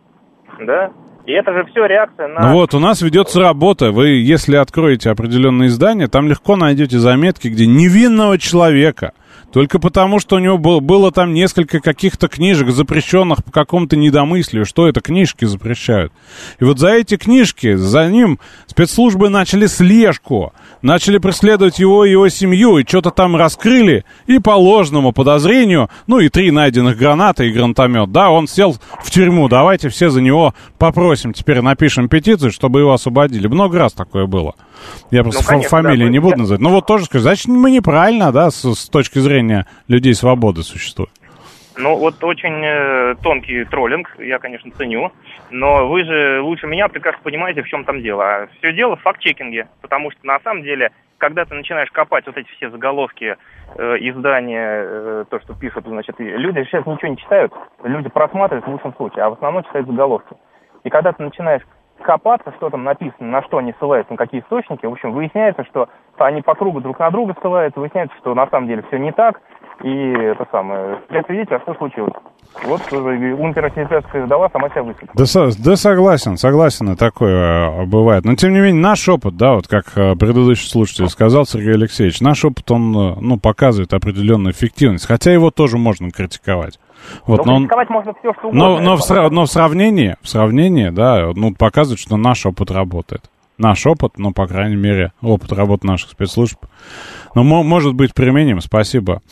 Да? И это же все реакция на... Ну вот, у нас ведется работа. Вы, если откроете определенные издания, там легко найдете заметки, где невинного человека, только потому, что у него было, было там несколько каких-то книжек, запрещенных по какому-то недомыслию, что это книжки запрещают. И вот за эти книжки, за ним спецслужбы начали слежку, начали преследовать его и его семью, и что-то там раскрыли, и по ложному подозрению, ну и три найденных гранаты и гранатомет, да, он сел в тюрьму, давайте все за него попросим, теперь напишем петицию, чтобы его освободили. Много раз такое было. Я просто ну, конечно, фамилии да, не буду я... называть. Ну вот тоже скажу, значит, мы неправильно, да, с, с точки зрения людей свободы существует. Ну вот очень э, тонкий троллинг, я, конечно, ценю, но вы же лучше меня прекрасно понимаете, в чем там дело. А все дело в факт-чекинге, потому что на самом деле, когда ты начинаешь копать вот эти все заголовки, э, издания, э, то, что пишут, значит, люди сейчас ничего не читают, люди просматривают в лучшем случае, а в основном читают заголовки. И когда ты начинаешь копаться, что там написано, на что они ссылаются, на какие источники, в общем, выясняется, что они по кругу друг на друга ссылаются, выясняется, что на самом деле все не так, и это самое, для свидетеля, что случилось. Вот унтер-офицерская вдова сама себя высыпала. Да, да согласен, согласен, и такое бывает. Но, тем не менее, наш опыт, да, вот как предыдущий слушатель сказал, Сергей Алексеевич, наш опыт, он, ну, показывает определенную эффективность, хотя его тоже можно критиковать. Вот, но, но критиковать он, можно все, что угодно. Но, но, в, но в сравнении, в сравнении, да, ну, показывает, что наш опыт работает. Наш опыт, ну, по крайней мере, опыт работы наших спецслужб, ну, мо- может быть применим. Спасибо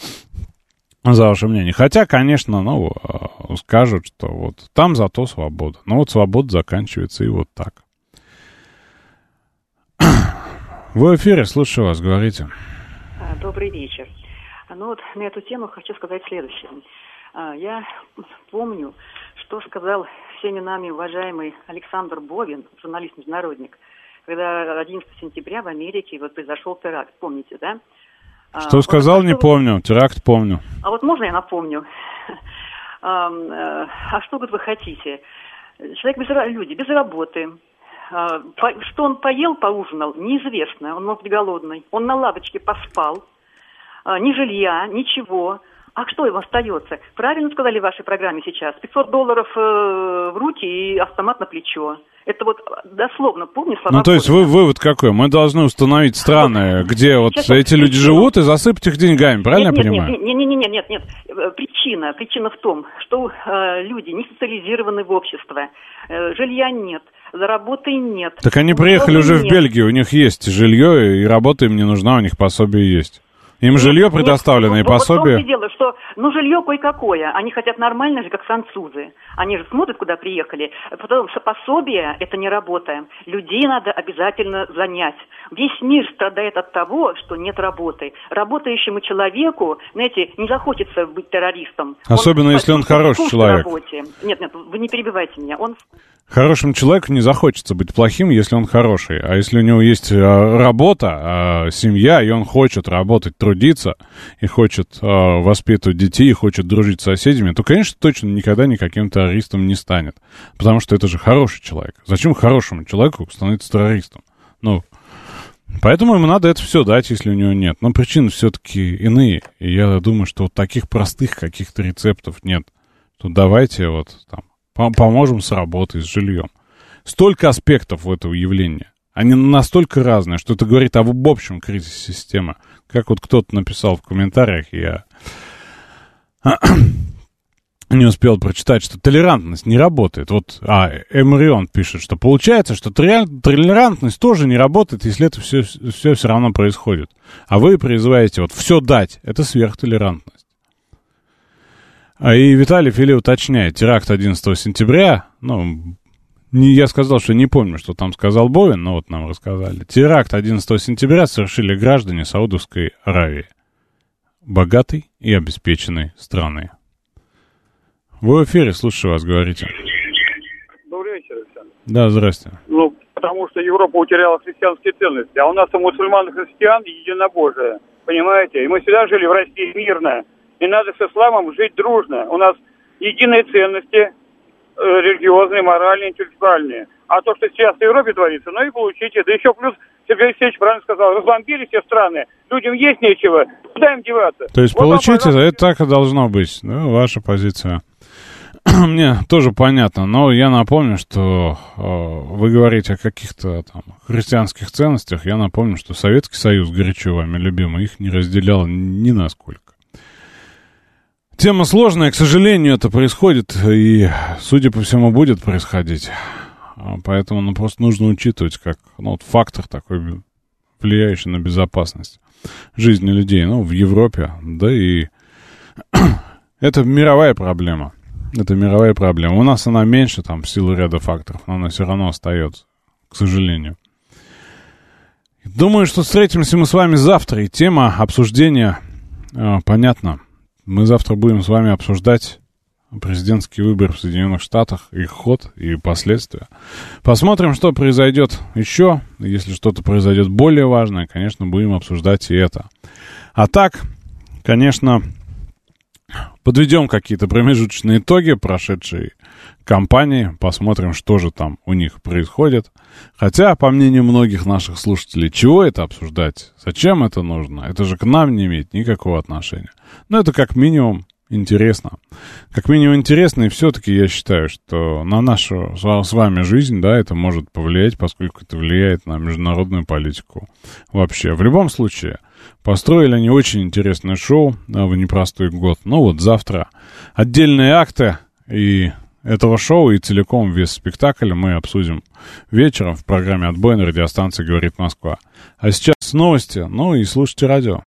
за ваше мнение. Хотя, конечно, ну, скажут, что вот там зато свобода. Но вот свобода заканчивается и вот так. Вы в эфире, слушаю вас, говорите. Добрый вечер. Ну вот на эту тему хочу сказать следующее. Я помню, что сказал всеми нами уважаемый Александр Бовин, журналист-международник, когда одиннадцатого сентября в Америке вот произошел теракт, помните, да? Что а, сказал, вот, не что... помню, теракт помню. А вот можно я напомню? А, а что, говорит, вы хотите? Человек без люди, без работы. А, по, что он поел, поужинал, неизвестно, он может быть голодный. Он на лавочке поспал, а, ни жилья, ничего. А что им остается? Правильно сказали в вашей программе сейчас. пятьсот долларов э, в руки и автомат на плечо. Это вот дословно, помню слова. Ну, то есть вы, вывод какой? Мы должны установить страны, где вот сейчас эти люди причина. живут, и засыпать их деньгами, правильно нет, я понимаю? Нет, нет, нет, нет, нет, нет, нет. Причина, причина в том, что э, люди не социализированы в общество, э, жилья нет, за работой нет. Так они приехали уже нет. в Бельгию, у них есть жилье, и работа им не нужна, у них пособие есть. Им жилье предоставлено и пособие. В том-то и дело, что, ну, жилье кое-какое. Они хотят нормально же, как французы. Они же смотрят, куда приехали. Потому что пособие – это не работа. Людей надо обязательно занять. Весь мир страдает от того, что нет работы. Работающему человеку, знаете, не захочется быть террористом. Особенно, он, если он хороший человек. Нет, нет, вы не перебивайте меня. Он... Хорошему человеку не захочется быть плохим, если он хороший. А если у него есть работа, семья, и он хочет работать, трудиться, и хочет воспитывать детей, и хочет дружить с соседями, то, конечно, точно никогда никаким террористом не станет. Потому что это же хороший человек. Зачем хорошему человеку становиться террористом? Ну, поэтому ему надо это все дать, если у него нет. Но причины все-таки иные. И я думаю, что вот таких простых каких-то рецептов нет. То давайте вот там поможем с работой, с жильем. Столько аспектов у этого явления. Они настолько разные, что это говорит об общем кризисе системы. Как вот кто-то написал в комментариях, я не успел прочитать, что толерантность не работает. Вот, а, Эмрион пишет, что получается, что толерантность тоже не работает, если это все, все все равно происходит. А вы призываете вот все дать. Это сверхтолерантность. А и Виталий Фили уточняет, теракт одиннадцатого сентября, ну, не, я сказал, что не помню, что там сказал Бовин, но вот нам рассказали. Теракт одиннадцатого сентября совершили граждане Саудовской Аравии, богатой и обеспеченной страны. Вы в эфире, слушаю вас, говорите. Добрый вечер, Александр. Да, здрасте. Ну, потому что Европа утеряла христианские ценности, а у нас у мусульман и христиан единобожие, понимаете? И мы всегда жили в России мирно. И надо с исламом жить дружно. У нас единые ценности, э, религиозные, моральные, интеллектуальные. А то, что сейчас в Европе творится, ну и получите. Да еще плюс, Сергей Алексеевич правильно сказал, разбомбили все страны, людям есть нечего, куда им деваться? То есть вот получите, вам, это так и должно быть. Ну, ваша позиция. Мне тоже понятно, но я напомню, что э, вы говорите о каких-то там христианских ценностях. Я напомню, что Советский Союз, горячо вами любимый, их не разделял ни насколько. Тема сложная, к сожалению, это происходит, и, судя по всему, будет происходить. Поэтому ну, просто нужно учитывать, как ну, вот фактор такой, влияющий на безопасность жизни людей, ну, в Европе, да и это мировая проблема. Это мировая проблема. У нас она меньше, там, в силу ряда факторов, но она все равно остается, к сожалению. Думаю, что встретимся мы с вами завтра, и тема обсуждения э, понятна. Мы завтра будем с вами обсуждать президентский выбор в Соединенных Штатах, их ход и последствия. Посмотрим, что произойдет еще. Если что-то произойдет более важное, конечно, будем обсуждать и это. А так, конечно, подведем какие-то промежуточные итоги прошедшей кампании, посмотрим, что же там у них происходит. Хотя, по мнению многих наших слушателей, чего это обсуждать? Зачем это нужно? Это же к нам не имеет никакого отношения. Но это как минимум интересно. Как минимум интересно, и все-таки я считаю, что на нашу с вами жизнь, да, это может повлиять, поскольку это влияет на международную политику вообще. В любом случае, построили они очень интересное шоу да, в непростой год. Ну вот завтра отдельные акты и этого шоу и целиком весь спектакль мы обсудим вечером в программе «Отбой» на радиостанции «Говорит Москва». А сейчас новости, ну и слушайте радио.